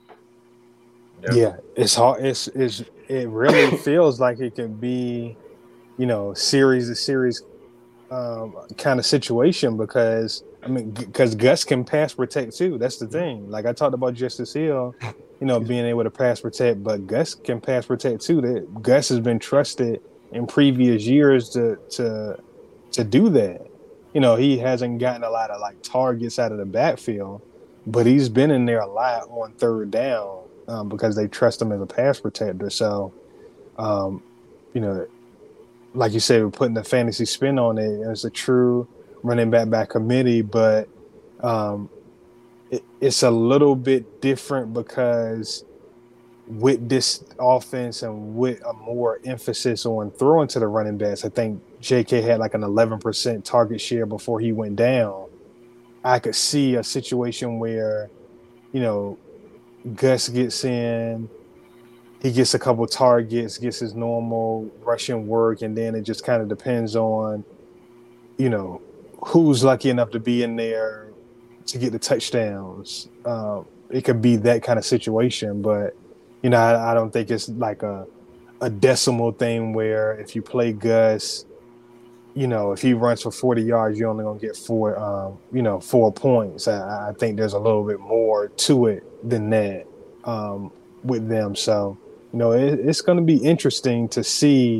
Yeah. yeah, it's hard. It's, it's it really feels like it could be, you know, series to series um, kind of situation, because I mean, because Gus can pass protect too. That's the thing. Like I talked about Justice Hill, you know, being able to pass protect, but Gus can pass protect too. That Gus has been trusted in previous years to to to do that. You know, he hasn't gotten a lot of like targets out of the backfield, but he's been in there a lot on third down um, because they trust him as a pass protector. So, um, you know, like you said, we're putting the fantasy spin on it. It's a true running back by committee, but um, it, it's a little bit different because with this offense and with a more emphasis on throwing to the running backs, I think J K had like an eleven percent target share before he went down. I could see a situation where, you know, Gus gets in, he gets a couple targets, gets his normal rushing work, and then it just kind of depends on, you know, who's lucky enough to be in there to get the touchdowns. Um, it could be that kind of situation, but, you know, I, I don't think it's like a, a decimal thing where if you play Gus, you know, if he runs for forty yards, you're only going to get four, um, you know, four points. I, I think there's a little bit more to it than that um, with them. So, you know, it, it's going to be interesting to see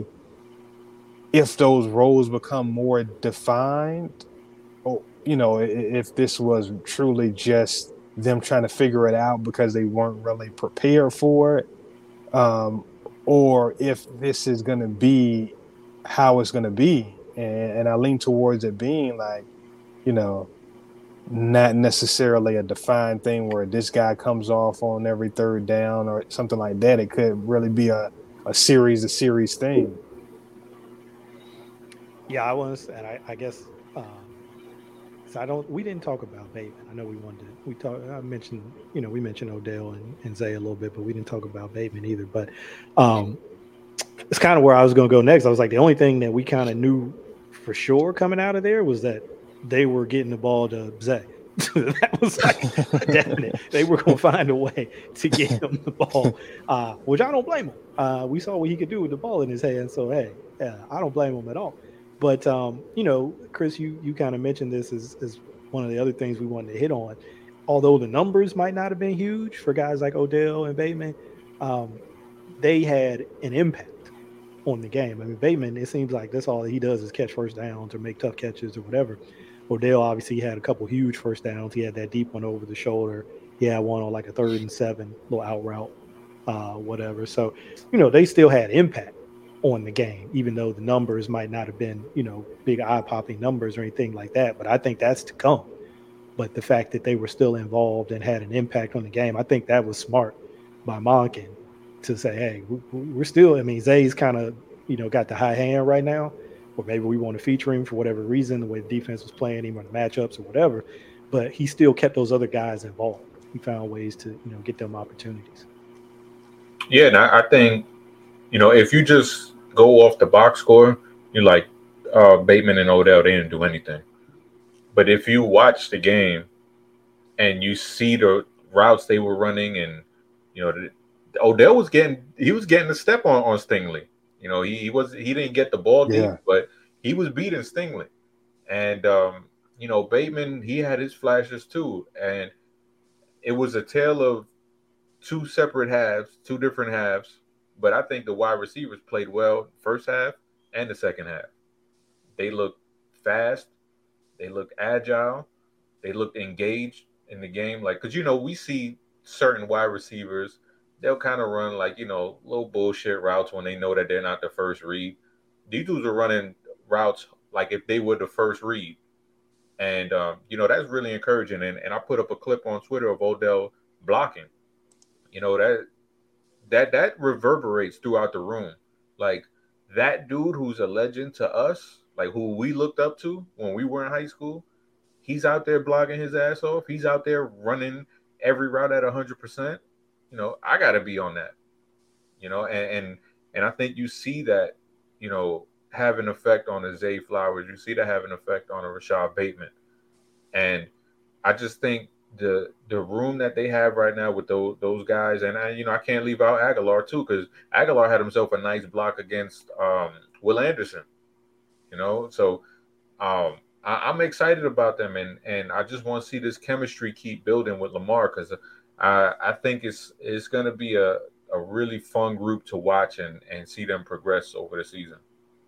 if those roles become more defined, or, you know, if this was truly just them trying to figure it out because they weren't really prepared for it, um, or if this is going to be how it's going to be. And, and I lean towards it being like, you know, not necessarily a defined thing where this guy comes off on every third down or something like that. It could really be a, a series to series thing. Yeah, I was, and I, I guess, um, so I don't, we didn't talk about Bateman. I know we wanted to, we talked, I mentioned, you know, we mentioned Odell and, and Zay a little bit, but we didn't talk about Bateman either. But um, it's kind of where I was going to go next. I was like, the only thing that we kind of knew for sure coming out of there was that they were getting the ball to Zay. That was like definite. They were going to find a way to get him the ball, uh, which I don't blame him. Uh, we saw what he could do with the ball in his hand, so hey, yeah, I don't blame him at all. But um, you know, Chris, you you kind of mentioned this as, as one of the other things we wanted to hit on. Although the numbers might not have been huge for guys like Odell and Bateman, um, they had an impact on the game. I mean, Bateman, it seems like that's all he does is catch first downs or make tough catches or whatever. Odell obviously had a couple huge first downs. He had that deep one over the shoulder. He had one on like a third and seven, little out route, uh, whatever. So, you know, they still had impact on the game, even though the numbers might not have been, you know, big eye-popping numbers or anything like that. But I think that's to come. But the fact that they were still involved and had an impact on the game, I think that was smart by Monken to say, hey, we're still, I mean, Zay's kind of, you know, got the high hand right now, or maybe we want to feature him for whatever reason, the way the defense was playing him or the matchups or whatever, but he still kept those other guys involved. He found ways to, you know, get them opportunities. Yeah, and I, I think, you know, if you just go off the box score, you're like, uh, Bateman and Odell, they didn't do anything. But if you watch the game and you see the routes they were running, and you know, the, Odell was getting he was getting a step on, on Stingley. You know, he, he was he didn't get the ball deep, yeah. but he was beating Stingley. And um, you know, Bateman, he had his flashes too. And it was a tale of two separate halves, two different halves. But I think the wide receivers played well first half and the second half. They looked fast. They looked agile. They looked engaged in the game. Like, because, you know, we see certain wide receivers, they'll kind of run like, you know, little bullshit routes when they know that they're not the first read. These dudes are running routes like if they were the first read. And, um, you know, that's really encouraging. And, and I put up a clip on Twitter of Odell blocking. You know, that that that reverberates throughout the room. Like, that dude who's a legend to us, like who we looked up to when we were in high school, he's out there blocking his ass off. He's out there running every route at one hundred percent. You know, I got to be on that. You know, and, and and I think you see that, you know, have an effect on the Zay Flowers. You see that have an effect on a Rashad Bateman. And I just think the the room that they have right now with those those guys, and I, you know, I can't leave out Aguilar too, because Aguilar had himself a nice block against um, Will Anderson. You know, so um, I, I'm excited about them, and and I just want to see this chemistry keep building with Lamar, because I I think it's it's going to be a, a really fun group to watch and and see them progress over the season.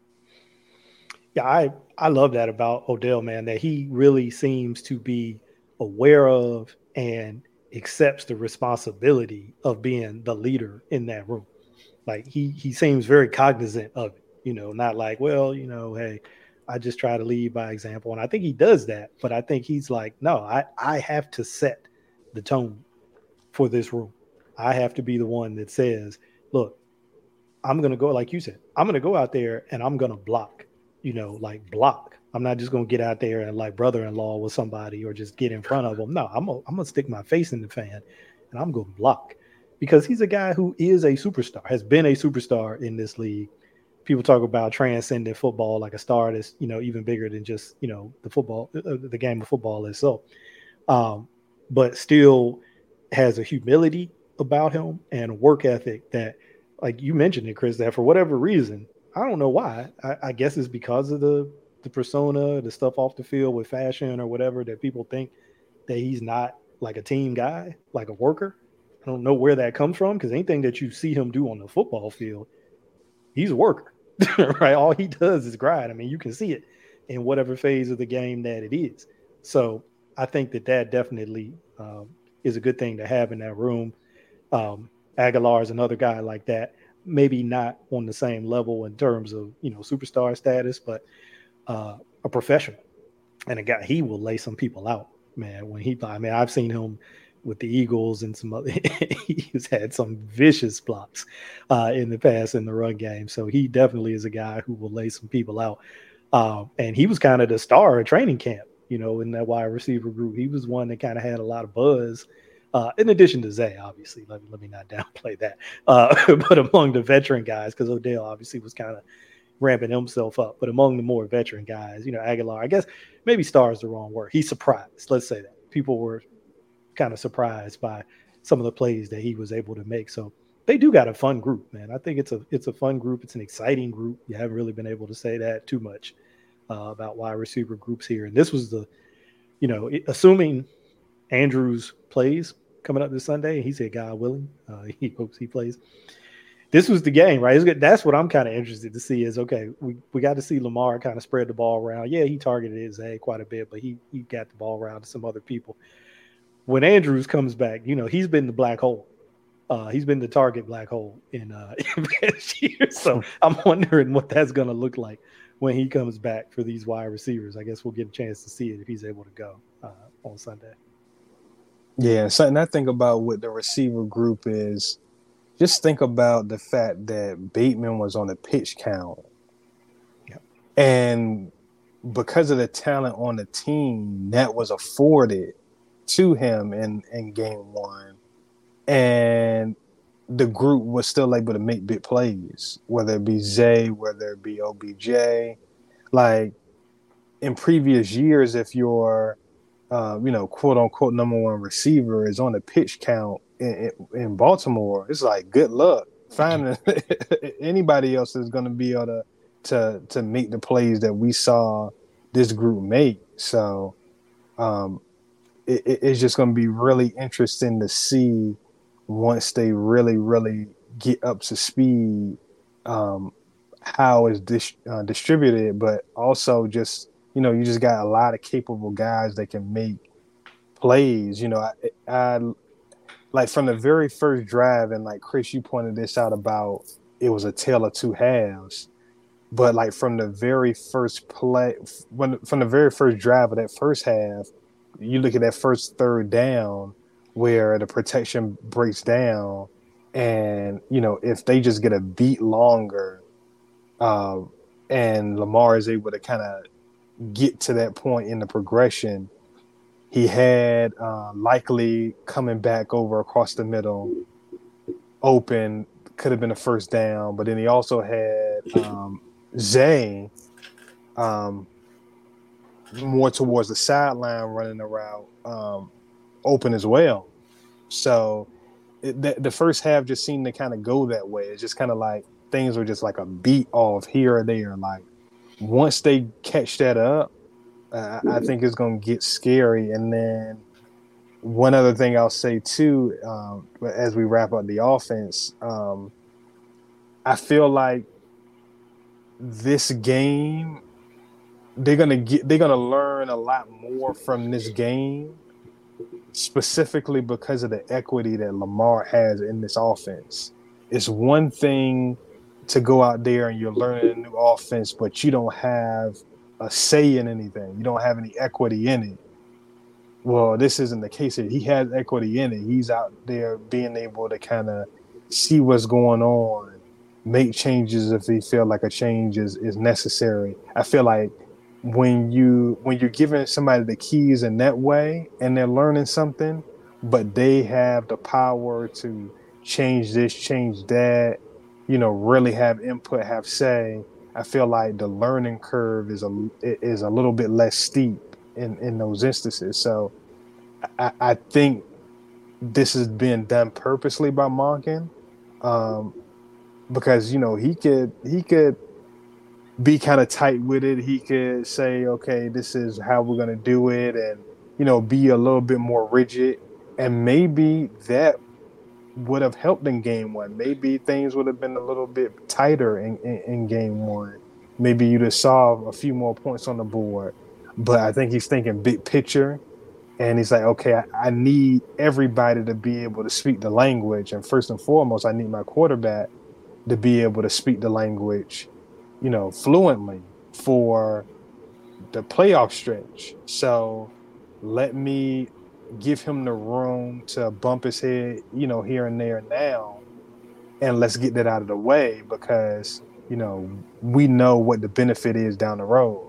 Yeah, I I love that about Odell, man, that he really seems to be aware of and accepts the responsibility of being the leader in that room. Like he he seems very cognizant of it. You know, not like, well, you know, hey, I just try to lead by example. And I think he does that. But I think he's like, no, I, I have to set the tone for this room. I have to be the one that says, look, I'm going to go, like you said, I'm going to go out there and I'm going to block, you know, like block. I'm not just going to get out there and like brother-in-law with somebody or just get in front of them. No, I'm going I'm to stick my face in the fan and I'm going to block, because he's a guy who is a superstar, has been a superstar in this league. People talk about transcendent football, like a star that's, you know, even bigger than just, you know, the football, uh, the game of football itself. Um, but still has a humility about him and a work ethic that, like you mentioned it, Chris, that for whatever reason, I don't know why. I, I guess it's because of the the persona, the stuff off the field with fashion or whatever, that people think that he's not like a team guy, like a worker. I don't know where that comes from, because anything that you see him do on the football field, he's a worker. Right? All he does is grind. I mean, you can see it in whatever phase of the game that it is. So I think that that definitely um, is a good thing to have in that room. Um, Aguilar is another guy like that, maybe not on the same level in terms of, you know, superstar status, but uh, a professional and a guy, he will lay some people out, man. When he, I mean, I've seen him with the Eagles and some other, he's had some vicious blocks uh, in the past in the run game. So he definitely is a guy who will lay some people out. Uh, and he was kind of the star at training camp, you know, in that wide receiver group. He was one that kind of had a lot of buzz, uh, in addition to Zay, obviously. Let, let me not downplay that. Uh, but among the veteran guys, because Odell obviously was kind of ramping himself up, but among the more veteran guys, you know, Aguilar, I guess maybe star is the wrong word. He surprised, let's say that. people were kind of surprised by some of the plays that he was able to make. So they do got a fun group, man. I think it's a it's a fun group. It's an exciting group. You haven't really been able to say that too much uh, about wide receiver groups here. And this was the, you know, it, assuming Andrews plays coming up this Sunday, he said God willing, uh, he hopes he plays. This was the game, right? It's good. That's what I'm kind of interested to see is, okay, we, we got to see Lamar kind of spread the ball around. Yeah, he targeted Zay quite a bit, but he he got the ball around to some other people. When Andrews comes back, you know, he's been the black hole. Uh, he's been the target black hole in, uh, in past years. So I'm wondering what that's going to look like when he comes back for these wide receivers. I guess we'll get a chance to see it if he's able to go uh, on Sunday. Yeah, something I think about with the receiver group is just think about the fact that Bateman was on the pitch count. Yep. And because of the talent on the team, that was afforded to him in, in game one. And the group was still able to make big plays, whether it be Zay, whether it be O B J. Like in previous years, if your, uh, you know, quote unquote number one receiver is on the pitch count in, in, in Baltimore, it's like good luck finding anybody else is going to be able to, to to make the plays that we saw this group make. So um, it, it's just going to be really interesting to see. Once they really, really get up to speed, um, how it's dis- uh, distributed, but also just, you know, you just got a lot of capable guys that can make plays. You know, I, I like from the very first drive, and like Chris, you pointed this out about it was a tale of two halves. But like from the very first play, when from the very first drive of that first half, you look at that first third down, where the protection breaks down, and you know if they just get a beat longer, uh, and Lamar is able to kind of get to that point in the progression, he had uh, likely coming back over across the middle, open, could have been a first down, but then he also had um, Zay um, more towards the sideline running the route. Um, open as well. So it, the, the first half just seemed to kind of go that way. It's just kind of like things were just like a beat off here or there. Like once they catch that up, uh, I think it's going to get scary. And then one other thing I'll say too, um, as we wrap up the offense, um, I feel like this game, they're gonna get, they're gonna learn a lot more from this game, specifically because of the equity that Lamar has in this offense. It's one thing to go out there and you're learning a new offense, but you don't have a say in anything. You don't have any equity in it. Well, this isn't the case here. He has equity in it. He's out there being able to kind of see what's going on, make changes if he feel like a change is, is necessary. I feel like when you when you're giving somebody the keys in that way and they're learning something, but they have the power to change this, change that, you know, really have input, have say, I feel like the learning curve is a is a little bit less steep in, in those instances. So I, I think this is being done purposely by Monken, um, because, you know, he could he could be kind of tight with it. He could say, okay, this is how we're going to do it, and, you know, be a little bit more rigid. And maybe that would have helped in game one. Maybe things would have been a little bit tighter in, in, in game one. Maybe you'd have saw a few more points on the board. But I think he's thinking big picture. And he's like, okay, I, I need everybody to be able to speak the language. And first and foremost, I need my quarterback to be able to speak the language, you know, fluently for the playoff stretch. So let me give him the room to bump his head, you know, here and there now. And let's get that out of the way because, you know, we know what the benefit is down the road.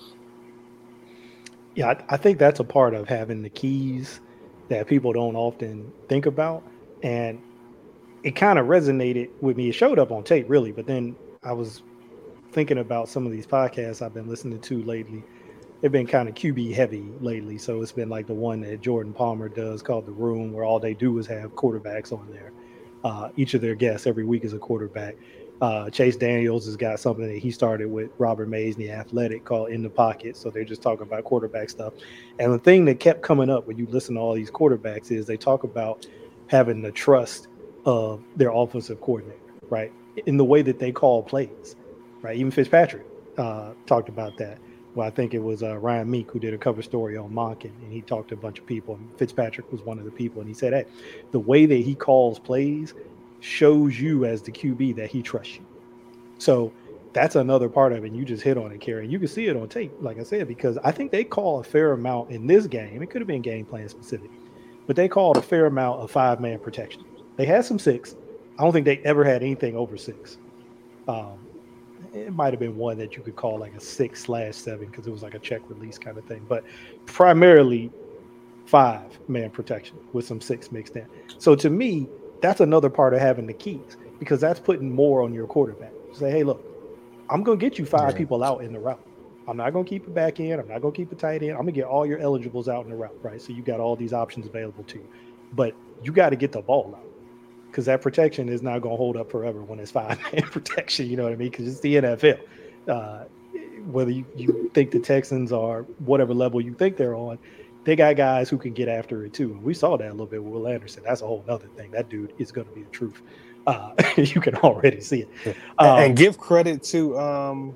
Yeah, I, I think that's a part of having the keys that people don't often think about. And it kind of resonated with me. It showed up on tape, really. But then I was thinking about some of these podcasts I've been listening to lately they've been kind of Q B heavy lately. So it's been like the one that Jordan Palmer does called The Room, where all they do is have quarterbacks on there. Uh, each of their guests every week is a quarterback. Uh, Chase Daniels has got something that he started with Robert Mays in The Athletic called In the Pocket. So they're just talking about quarterback stuff. And the thing that kept coming up when you listen to all these quarterbacks is they talk about having the trust of their offensive coordinator, right? In the way that they call plays, right? Even Fitzpatrick uh, talked about that. Well, I think it was uh, Ryan Meek who did a cover story on Monken, and he talked to a bunch of people, and Fitzpatrick was one of the people. And he said, hey, the way that he calls plays shows you as the Q B that he trusts you. So that's another part of it. And you just hit on it, Kerry. You can see it on tape, like I said, because I think they call a fair amount in this game. It could have been game plan specific, but they called a fair amount of five-man protection. They had some six. I don't think they ever had anything over six. Um, it might have been one that you could call like a six slash seven because it was like a check release kind of thing. But primarily five-man protection with some six mixed in. So to me, that's another part of having the keys, because that's putting more on your quarterback. Say, hey, look, I'm going to get you five yeah. people out in the route. I'm not going to keep it back in. I'm not going to keep it tight end. I'm going to get all your eligibles out in the route, right? So you got all these options available to you. But you got to get the ball out, because that protection is not going to hold up forever when it's five-man protection, you know what I mean? Because it's the N F L. Uh, whether you, you think the Texans are whatever level you think they're on, they got guys who can get after it too. And we saw that a little bit with Will Anderson. That's a whole other thing. That dude is going to be the truth. Uh, you can already see it. Um, and give credit to um,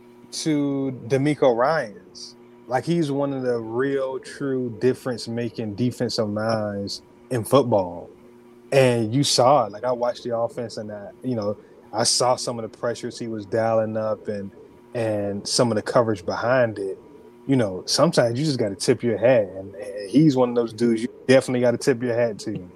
to DeMeco Ryans. Like, he's one of the real, true difference-making defensive minds in football. And you saw it. Like, I watched the offense, and that, you know, I saw some of the pressures he was dialing up and and some of the coverage behind it. You know, sometimes you just got to tip your hat, and, and he's one of those dudes you definitely got to tip your hat to.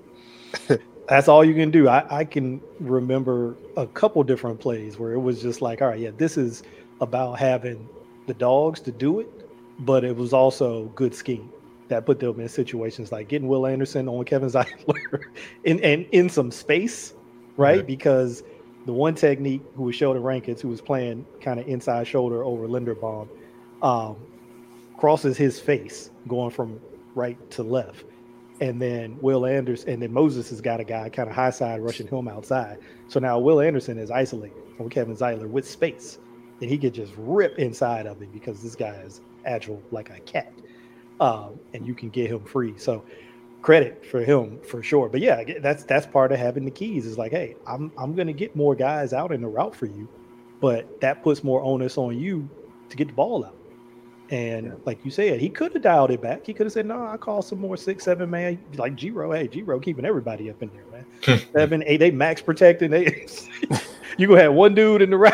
That's all you can do. I, I can remember a couple different plays where it was just like, all right, yeah, this is about having the dogs to do it, but it was also good scheme that put them in situations like getting Will Anderson on Kevin Zeitler in, and in some space, right? Mm-hmm. Because the one technique who was Sheldon Rankins, who was playing kind of inside shoulder over Linderbaum, um, crosses his face going from right to left. And then Will Anderson, and then Moses has got a guy kind of high side rushing him outside. So now Will Anderson is isolated from Kevin Zeitler with space, and he could just rip inside of it because this guy is agile like a cat, um, and you can get him free. So credit for him for sure. But yeah, that's that's part of having the keys. Is like, hey, I'm I'm going to get more guys out in the route for you, but that puts more onus on you to get the ball out. And yeah. like you said, he could have dialed it back. He could have said, no, I call some more six, seven man, like G-Ro. Hey, G-Ro keeping everybody up in there, man. Seven, eight, they max protecting. They, you're going to have one dude in the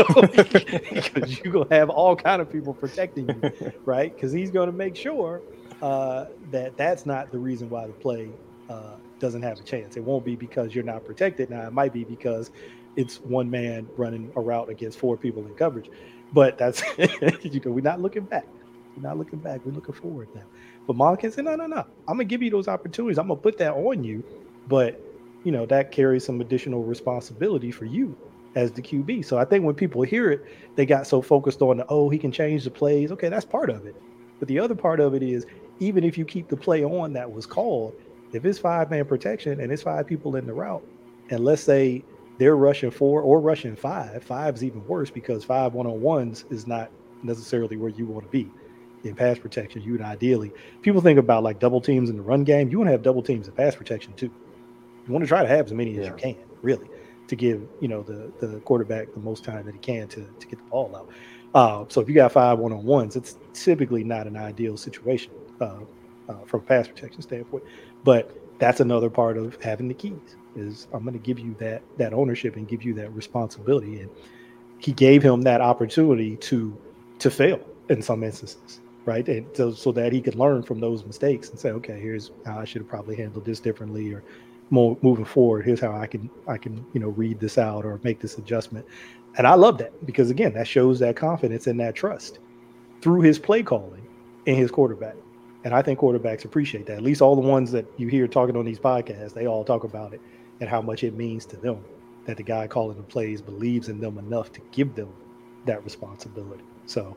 route because you're going to have all kind of people protecting you, right? Because he's going to make sure uh, that that's not the reason why the play uh, doesn't have a chance. It won't be because you're not protected. Now, it might be because it's one man running a route against four people in coverage. But that's, you know, we're not looking back. We're not looking back. We're looking forward now. But Monken said, no, no, no. I'm going to give you those opportunities. I'm going to put that on you. But, you know, that carries some additional responsibility for you as the Q B. So I think when people hear it, they got so focused on the, oh, he can change the plays. Okay, that's part of it. But the other part of it is, even if you keep the play on that was called, if it's five-man protection and it's five people in the route, and let's say they're rushing four or rushing five. Five's even worse because five one-on-ones is not necessarily where you want to be in pass protection. You would ideally, people think about like double teams in the run game. You want to have double teams in pass protection too. You want to try to have as many yeah. as you can, really, to give, you know, the the quarterback the most time that he can to, to get the ball out. Uh, so if you got five one-on-ones, it's typically not an ideal situation uh, uh, from a pass protection standpoint. But that's another part of having the keys. Is I'm going to give you that that ownership and give you that responsibility. And he gave him that opportunity to to fail in some instances, right? And so, so that he could learn from those mistakes and say, okay, here's how I should have probably handled this differently, or more moving forward, here's how I can I can you know read this out or make this adjustment. And I love that because, again, that shows that confidence and that trust through his play calling and his quarterback. And I think quarterbacks appreciate that. At least all the ones that you hear talking on these podcasts, they all talk about it and how much it means to them that the guy calling the plays believes in them enough to give them that responsibility. So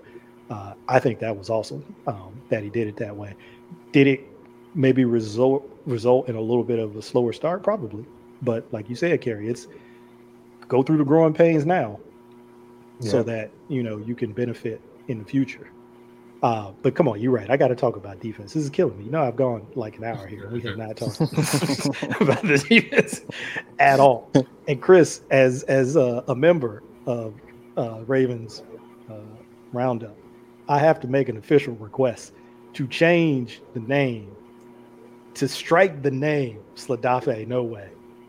Uh, I think that was awesome um, that he did it that way. Did it maybe result result in a little bit of a slower start? Probably. But like you said, Kerry, it's go through the growing pains now yeah. so that, you know, you can benefit in the future. Uh, but come on, you're right. I got to talk about defense. This is killing me. You know, I've gone like an hour here. We have not talked about the defense at all. And Chris, as as a, a member of uh, Ravens uh, Roundup, I have to make an official request to change the name, to strike the name Sladafe No Way.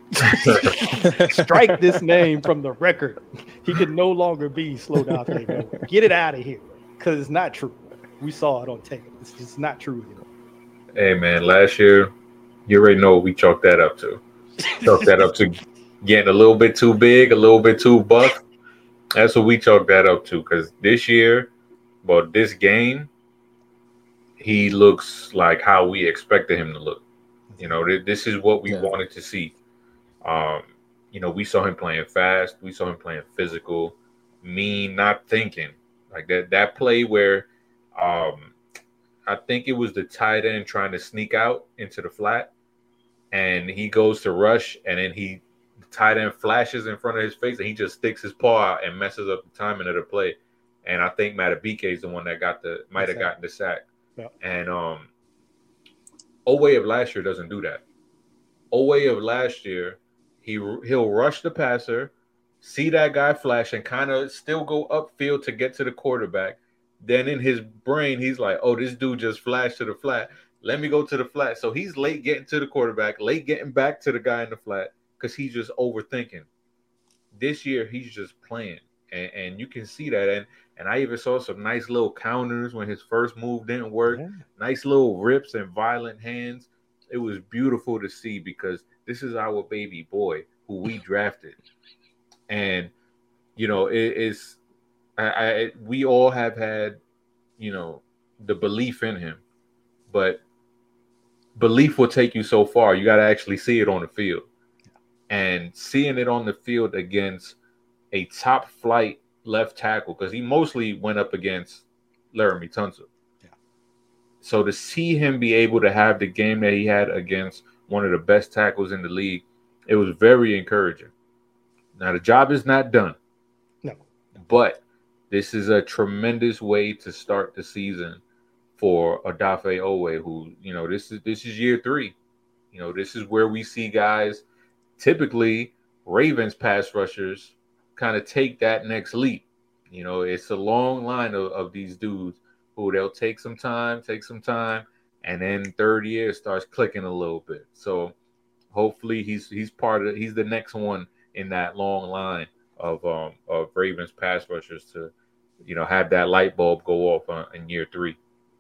Strike this name from the record. He can no longer be Sladafe No Way. Get it out of here, because it's not true. We saw it on tape. It's just not true anymore. Hey, man, last year, you already know what we chalked that up to. Chalked that up to getting a little bit too big, a little bit too buff. That's what we chalked that up to, because this year, well, this game, he looks like how we expected him to look. You know, th- this is what we yeah. wanted to see. Um, you know, we saw him playing fast. We saw him playing physical, mean, not thinking. Like that, that play where um, I think it was the tight end trying to sneak out into the flat, and he goes to rush, and then he the tight end flashes in front of his face, and he just sticks his paw out and messes up the timing of the play. And I think Matabike is the one that got the might have gotten the sack. Yeah. And um, Oweh of last year doesn't do that. Oweh of last year, he he'll rush the passer, see that guy flash, and kind of still go upfield to get to the quarterback. Then in his brain, he's like, "Oh, this dude just flashed to the flat. Let me go to the flat." So he's late getting to the quarterback, late getting back to the guy in the flat because he's just overthinking. This year, he's just playing, and, and you can see that. And and I even saw some nice little counters when his first move didn't work. Yeah. Nice little rips and violent hands. It was beautiful to see because this is our baby boy who we drafted. And, you know, it, it's I, I we all have had, you know, the belief in him. But belief will take you so far. You got to actually see it on the field. And seeing it on the field against a top flight left tackle, because he mostly went up against Laramie Tunsil. Yeah. So to see him be able to have the game that he had against one of the best tackles in the league, it was very encouraging. Now, the job is not done. No. But this is a tremendous way to start the season for Odafe Oweh, who, you know, this is this is year three. You know, this is where we see guys, typically Ravens pass rushers, kind of take that next leap. You know, it's a long line of, of these dudes who they'll take some time, take some time, and then third year starts clicking a little bit. So hopefully he's he's part of he's the next one in that long line of um of Ravens pass rushers to, you know, have that light bulb go off uh, in year three.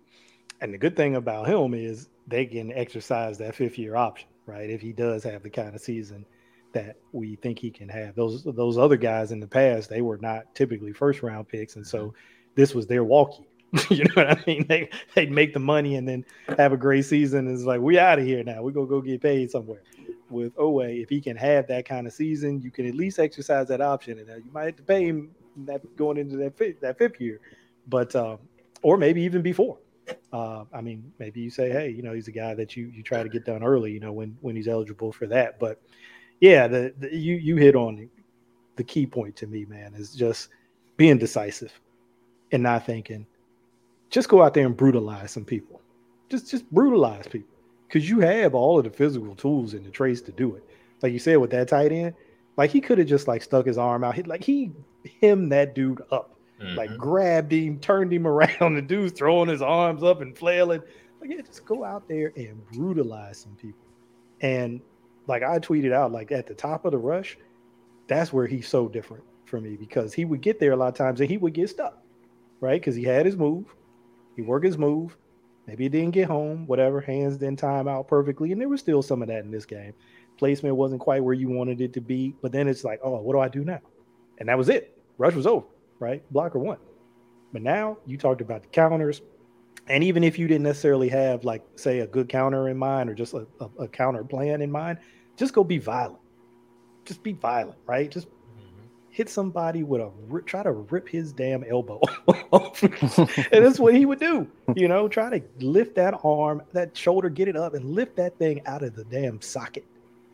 And the good thing about him is they can exercise that fifth year option, right? If he does have the kind of season that we think he can have. Those those other guys in the past, they were not typically first round picks, and so this was their walk year. You know what I mean? They they'd make the money and then have a great season. It's like, we out of here now. We're gonna go get paid somewhere. With Oweh, if he can have that kind of season, you can at least exercise that option, and you might have to pay him that going into that fifth, that fifth year, but um, or maybe even before. Uh, I mean, maybe you say, hey, you know, he's a guy that you you try to get done early, you know, when when he's eligible for that. But yeah, the, the you you hit on the, the key point to me, man, is just being decisive and not thinking. Just go out there and brutalize some people. Just just brutalize people, because you have all of the physical tools and the traits to do it. Like you said with that tight end, like he could have just like stuck his arm out, he, like he hemmed that dude up, mm-hmm. like grabbed him, turned him around. The dude's throwing his arms up and flailing. Like, yeah, just go out there and brutalize some people. And like I tweeted out, like at the top of the rush, that's where he's so different for me, because he would get there a lot of times and he would get stuck, right? Because he had his move, he worked his move. Maybe he didn't get home, whatever, hands didn't time out perfectly. And there was still some of that in this game. Placement wasn't quite where you wanted it to be. But then it's like, oh, what do I do now? And that was it. Rush was over, right? Blocker won. But now you talked about the counters. And even if you didn't necessarily have, like, say, a good counter in mind or just a, a, a counter plan in mind, just go be violent. Just be violent, right? Just mm-hmm. hit somebody with a try to rip his damn elbow off. And that's what he would do, you know, try to lift that arm, that shoulder, get it up and lift that thing out of the damn socket.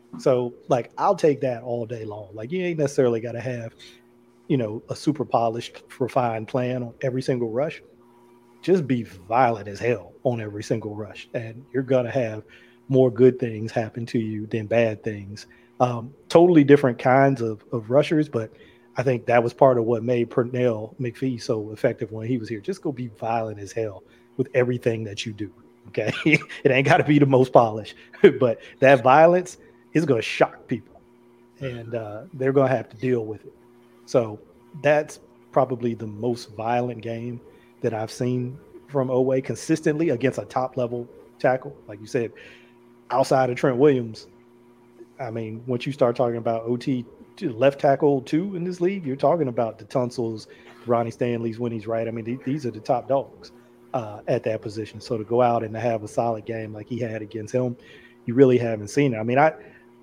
So like, I'll take that all day long. Like, you ain't necessarily got to have, you know, a super polished, refined plan on every single rush. Just be violent as hell on every single rush, and you're going to have more good things happen to you than bad things. Um, totally different kinds of, of rushers, but I think that was part of what made Pernell McPhee so effective when he was here. Just go be violent as hell with everything that you do. Okay. It ain't got to be the most polished, but that violence is going to shock people, and uh, they're going to have to deal with it. So that's probably the most violent game that I've seen from Oweh consistently against a top level tackle. Like you said, outside of Trent Williams, I mean, once you start talking about O T left tackle two in this league, you're talking about the Tunsil's, Ronnie Stanley's when he's right. I mean, th- these are the top dogs uh, at that position. So to go out and to have a solid game like he had against him, you really haven't seen it. I mean, I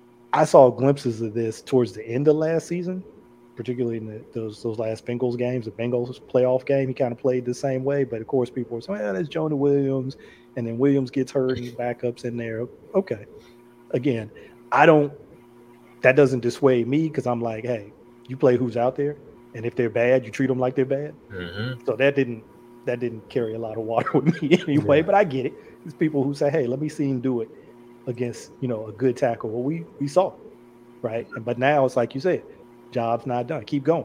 I saw glimpses of this towards the end of last season, particularly in the, those those last Bengals games, the Bengals playoff game. He kind of played the same way, but of course people were saying, "Well, that's Jonah Williams," and then Williams gets hurt and backups in there. Okay, again, I don't. That doesn't dissuade me because I'm like, hey, you play who's out there, and if they're bad, you treat them like they're bad. Mm-hmm. So that didn't that didn't carry a lot of water with me anyway. Yeah. But I get it. There's people who say, hey, let me see him do it against, you know, a good tackle. Well, we we saw it, right? But now it's like you said, job's not done. Keep going,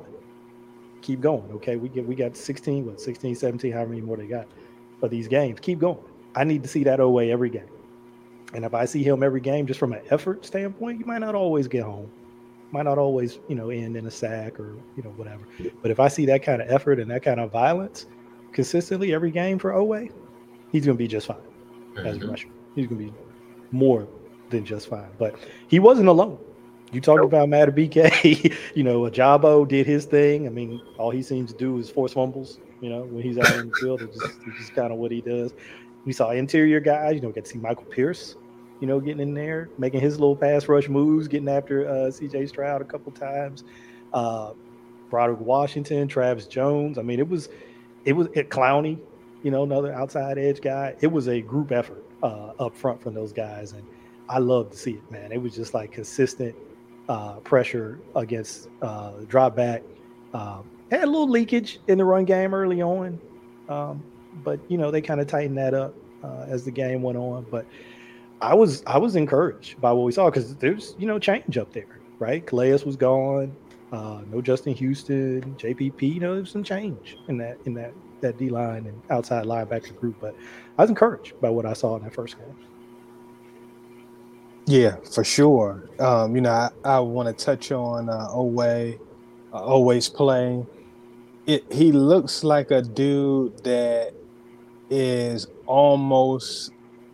keep going. Okay, we get we got sixteen, what sixteen, seventeen, however many more they got for these games. Keep going. I need to see that Oweh every game. And if I see him every game, just from an effort standpoint, you might not always get home, might not always, you know, end in a sack or, you know, whatever. But if I see that kind of effort and that kind of violence consistently every game for Oweh, he's going to be just fine mm-hmm. as a rusher. He's going to be more than just fine. But he wasn't alone. You talked nope. about Madubuike, you know, Ajabo did his thing. I mean, all he seems to do is force fumbles, you know, when he's out in the field. It's just, it's just kind of what he does. We saw interior guys, you know, get to see Michael Pierce, you know, getting in there, making his little pass rush moves, getting after uh, C J Stroud a couple times. Uh, Broderick Washington, Travis Jones. I mean, it was, it was it Clowney, you know, another outside edge guy. It was a group effort uh, up front from those guys, and I love to see it, man. It was just like consistent uh, pressure against uh, drop back. Um, had a little leakage in the run game early on. Um, But you know, they kind of tightened that up uh, as the game went on. But I was I was encouraged by what we saw because there's you know change up there, right? Calais was gone, uh, no Justin Houston, J P P. You know, there's some change in that in that that D line and outside linebacker group. But I was encouraged by what I saw in that first game. Yeah, for sure. Um, you know, I, I want to touch on uh, Oweh, uh, Oweh's play. It he looks like a dude that is almost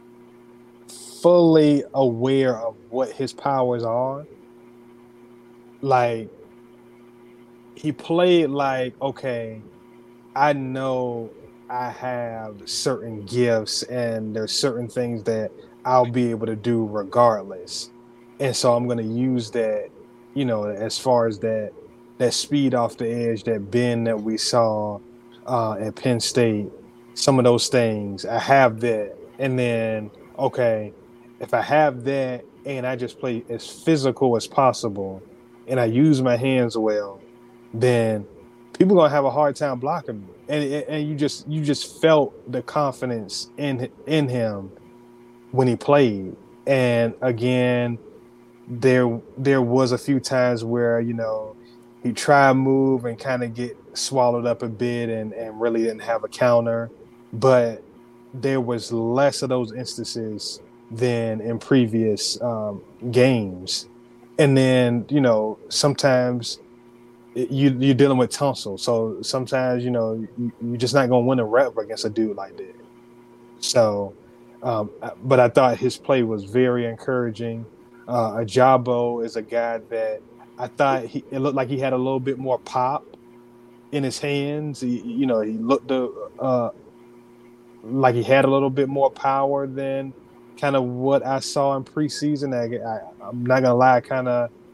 fully aware of what his powers are. Like, he played like, okay, I know I have certain gifts and there's certain things that I'll be able to do regardless. And so I'm going to use that, you know, as far as that, that speed off the edge, that bend that we saw uh, at Penn State, some of those things, I have that. And then, okay, if I have that and I just play as physical as possible and I use my hands well, then people are going to have a hard time blocking me. And and you just you just felt the confidence in in him when he played. And again, there there was a few times where, you know, he tried to move and kind of get swallowed up a bit and, and really didn't have a counter. But there was less of those instances than in previous um, games. And then, you know, sometimes you, you're dealing with Tunsil. So sometimes, you know, you, you're just not going to win a rep against a dude like that. So, um, but I thought his play was very encouraging. Uh, Ajabo is a guy that I thought he, it looked like he had a little bit more pop in his hands. He, you know, he looked uh, like he had a little bit more power than kind of what I saw in preseason. I, I, I'm not gonna lie, I kind of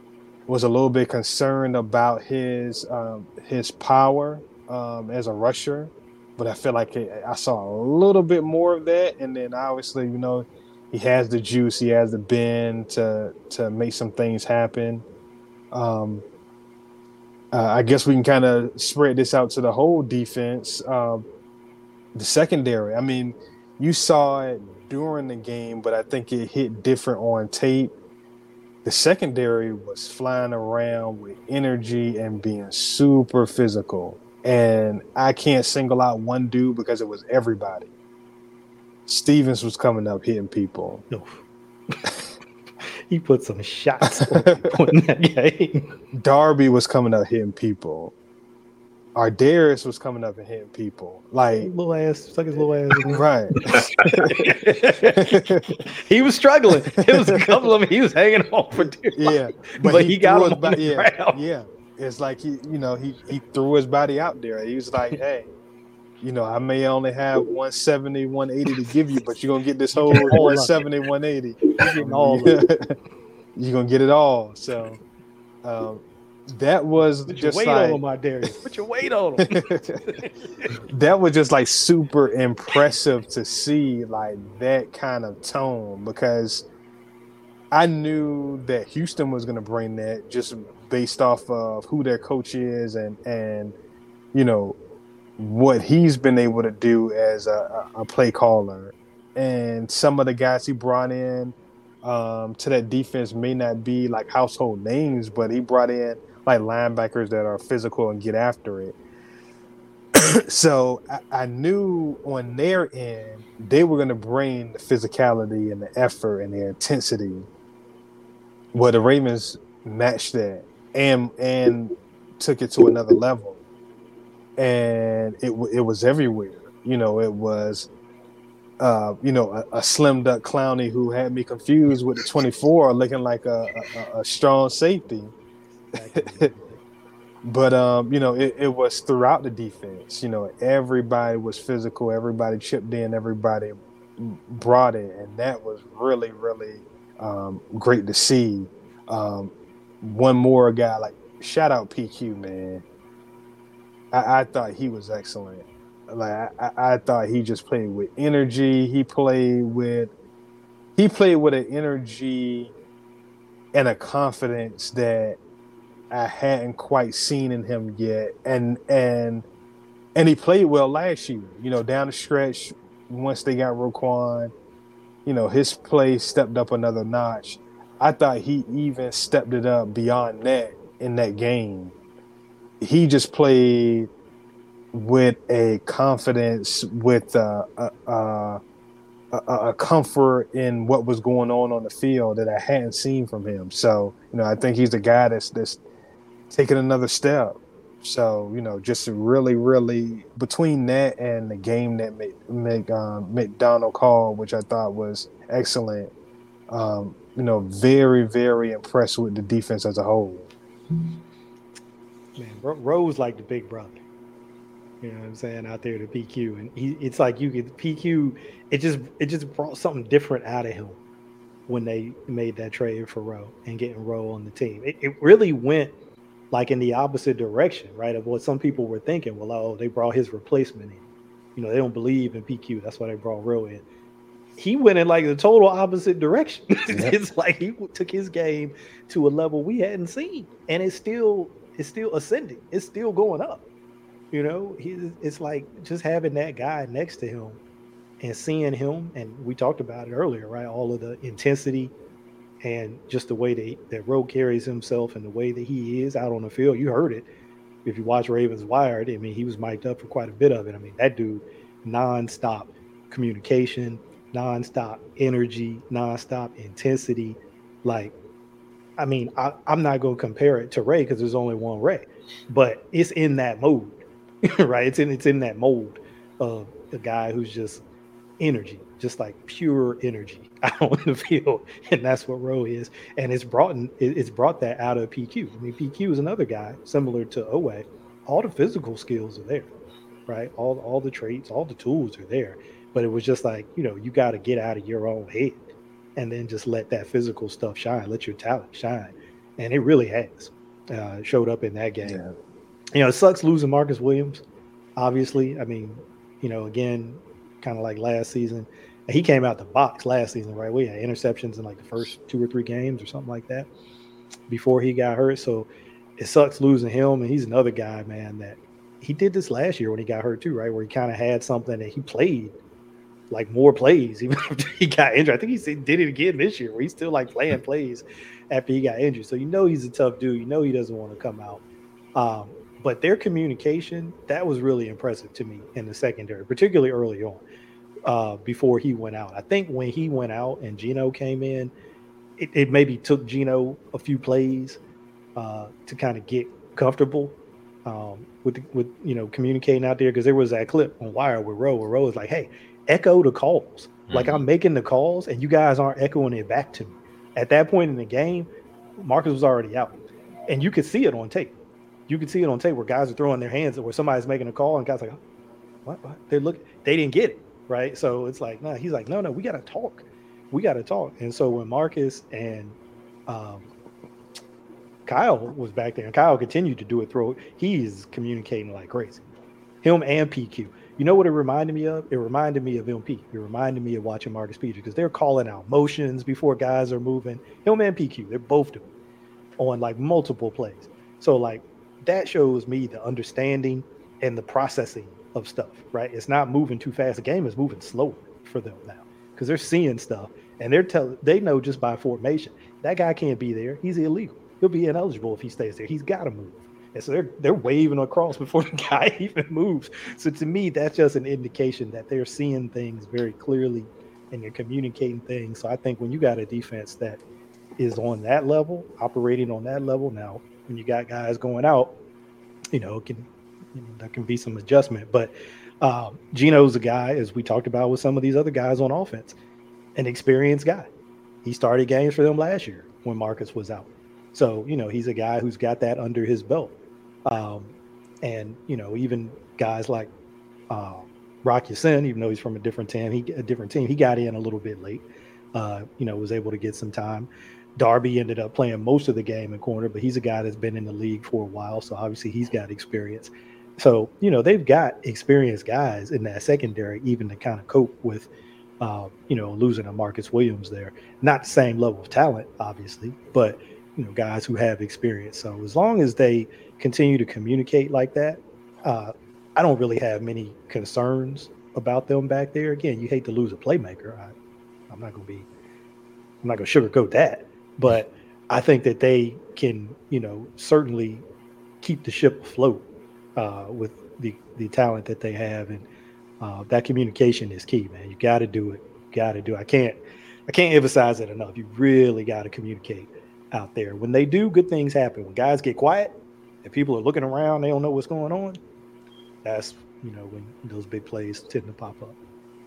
was a little bit concerned about his um, his power um, as a rusher, but I feel like it, I saw a little bit more of that. And then obviously, you know, he has the juice, he has the bend to to make some things happen. Um, uh, I guess we can kind of spread this out to the whole defense. Uh, the secondary, I mean, you saw it during the game, but I think it hit different on tape. The secondary was flying around with energy and being super physical. And I can't single out one dude because it was everybody. Stevens was coming up hitting people. No. He put some shots on that game. Darby was coming up hitting people. Ardarius was coming up and hitting people. Like little ass, suck his little ass. Right. He was struggling. It was a couple of them. He was hanging on for dear life. Yeah, but, but he, he got him on the yeah, ground. Yeah, it's like he, you know, he he threw his body out there. He was like, hey, you know, I may only have one seventy, one eighty to give you, but you're gonna get this whole one seventy, one eighty. You're getting all of it. You're gonna get it all. So um, that was Put just your weight like on him, my Darius. Put your weight on him. That was just like super impressive to see, like that kind of tone, because I knew that Houston was gonna bring that just based off of who their coach is and and you know what he's been able to do as a, a play caller, and some of the guys he brought in um, to that defense may not be like household names, but he brought in like linebackers that are physical and get after it. So I, I knew on their end they were going to bring the physicality and the effort and the intensity. Well, the Ravens matched that and and took it to another level. And it it was everywhere. You know, it was, uh, you know, a, a slim duck Clowney who had me confused with the twenty-four, looking like a, a, a strong safety. But um, you know, it, it was throughout the defense. You know, everybody was physical. Everybody chipped in. Everybody brought it, and that was really, really um, great to see. Um, one more guy, like shout out P Q, man. I, I thought he was excellent. Like I, I thought he just played with energy. He played with he played with an energy and a confidence that I hadn't quite seen in him yet. And and and he played well last year. You know, down the stretch, once they got Roquan, you know, his play stepped up another notch. I thought he even stepped it up beyond that in that game. He just played with a confidence, with a, a, a, a comfort in what was going on on the field that I hadn't seen from him. So, you know, I think he's the guy that's that's taking another step. So, you know, just really, really between that and the game that Mc, Mc, um, McDonald called, which I thought was excellent. Um, you know, very, very impressed with the defense as a whole. Man, Rose like the big brother. You know what I'm saying, out there to P Q, and he, it's like you get P Q. It just it just brought something different out of him when they made that trade for Rowe and getting Rowe on the team. It, it really went like in the opposite direction, right, of what some people were thinking. Well, oh, they brought his replacement in. You know, they don't believe in P Q. That's why they brought Rowe in. He went in like the total opposite direction. Yep. It's like he took his game to a level we hadn't seen, and it's still it's still ascending. It's still going up. You know, he, it's like just having that guy next to him and seeing him, and we talked about it earlier, right? All of the intensity and just the way that, that Rowe carries himself and the way that he is out on the field. You heard it. If you watch Ravens Wired, I mean, he was mic'd up for quite a bit of it. I mean, that dude, nonstop communication, nonstop energy, nonstop intensity. Like, I mean, I, I'm not going to compare it to Ray because there's only one Ray, but it's in that mode, right? It's in it's in that mold of a guy who's just energy, just like pure energy out on the field, and that's what Rowe is. And it's brought in, it's brought that out of P Q. I mean, P Q is another guy similar to Owe. All the physical skills are there, right? All all the traits, all the tools are there. But it was just like, you know, you got to get out of your own head and then just let that physical stuff shine, let your talent shine. and it really has uh, showed up in that game. Yeah. You know, it sucks losing Marcus Williams. Obviously, I mean, you know, again, kind of like last season, he came out the box last season, right? We had interceptions in like the first two or three games or something like that before he got hurt. So it sucks losing him. And he's another guy, man, that he did this last year when he got hurt too, right? Where he kind of had something that he played like more plays even after he got injured. I think he did it again this year where he's still like playing plays after he got injured. So you know he's a tough dude. You know he doesn't want to come out. Um, but their communication, that was really impressive to me in the secondary, particularly early on uh, before he went out. I think when he went out and Geno came in, it, it maybe took Geno a few plays uh, to kind of get comfortable um, with, the, with you know, communicating out there, because there was that clip on Wire with Rowe where Rowe was like, hey, echo the calls. Mm-hmm. Like I'm making the calls and you guys aren't echoing it back to me. At that point in the game, Marcus was already out. And you could see it on tape. You could see it on tape where guys are throwing their hands, where somebody's making a call and guys are like, what, what? They look, they didn't get it, right? So it's like, no, he's like, no, no, we got to talk. We got to talk. And so when Marcus and um, Kyle was back there, and Kyle continued to do it through, he's communicating like crazy. Him and P Q. You know what it reminded me of? It reminded me of M P. It reminded me of watching Marcus Peters, because they're calling out motions before guys are moving. Him and P Q, they're both doing it on like multiple plays. So like that shows me the understanding and the processing of stuff, right? It's not moving too fast. The game is moving slower for them now because they're seeing stuff and they're tell they know just by formation that guy can't be there. He's illegal. He'll be ineligible if he stays there. He's got to move. And so they're they're waving across before the guy even moves. So to me, that's just an indication that they're seeing things very clearly and they're communicating things. So I think when you got a defense that is on that level, operating on that level, now when you got guys going out, you know, it can you know, there can be some adjustment. But um, Geno's a guy, as we talked about with some of these other guys on offense, an experienced guy. He started games for them last year when Marcus was out. So, you know, he's a guy who's got that under his belt. Um, and, you know, even guys like uh, Rock Ya-Sin, even though he's from a different team, he a different team, he got in a little bit late, uh, you know, was able to get some time. Darby ended up playing most of the game in corner, but he's a guy that's been in the league for a while. So obviously he's got experience. So, you know, they've got experienced guys in that secondary, even to kind of cope with, uh, you know, losing a Marcus Williams there. Not the same level of talent, obviously, but, you know, guys who have experience. So as long as they continue to communicate like that, uh, I don't really have many concerns about them back there. Again, you hate to lose a playmaker. I, I'm not going to be, I'm not going to sugarcoat that. But I think that they can, you know, certainly keep the ship afloat uh, with the, the talent that they have. And uh, that communication is key, man. You got to do it. You got to do it. I can't, I can't emphasize it enough. You really got to communicate out there. When they do, good things happen. When guys get quiet and people are looking around, they don't know what's going on. That's, you know, when those big plays tend to pop up.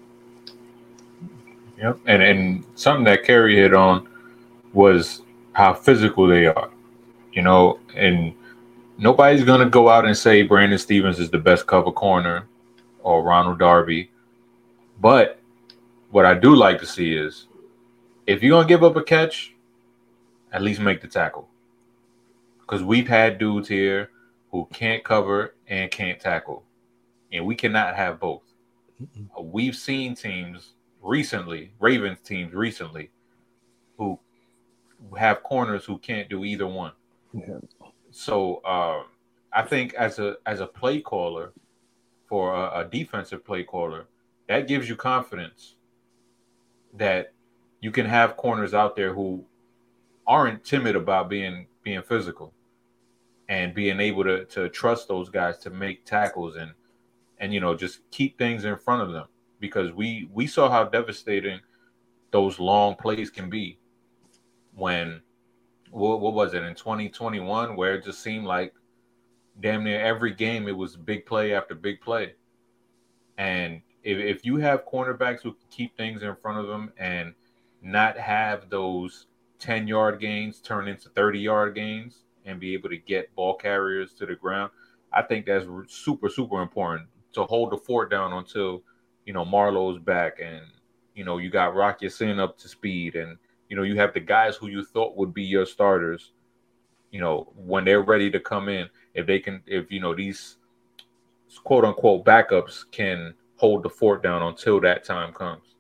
Yep. And, and something that Kerry hit on was how physical they are, you know, and nobody's going to go out and say Brandon Stephens is the best cover corner or Ronald Darby. But what I do like to see is if you're going to give up a catch, at least make the tackle. Because we've had dudes here who can't cover and can't tackle. And we cannot have both. Mm-hmm. We've seen teams recently, Ravens teams recently, who have corners who can't do either one. Yeah. So uh, I think as a as a play caller for a, a defensive play caller, that gives you confidence that you can have corners out there who aren't timid about being being physical and being able to to trust those guys to make tackles and and you know just keep things in front of them, because we we saw how devastating those long plays can be. When, what, what was it, in twenty twenty-one, where it just seemed like damn near every game it was big play after big play. And if, if you have cornerbacks who can keep things in front of them and not have those ten-yard gains turn into thirty-yard gains and be able to get ball carriers to the ground, I think that's super, super important to hold the fort down until, you know, Marlowe's back and, you know, you got Rock Ya-Sin up to speed and, you know, you have the guys who you thought would be your starters you know, when they're ready to come in, if they can, if, you know, these quote unquote backups can hold the fort down until that time comes.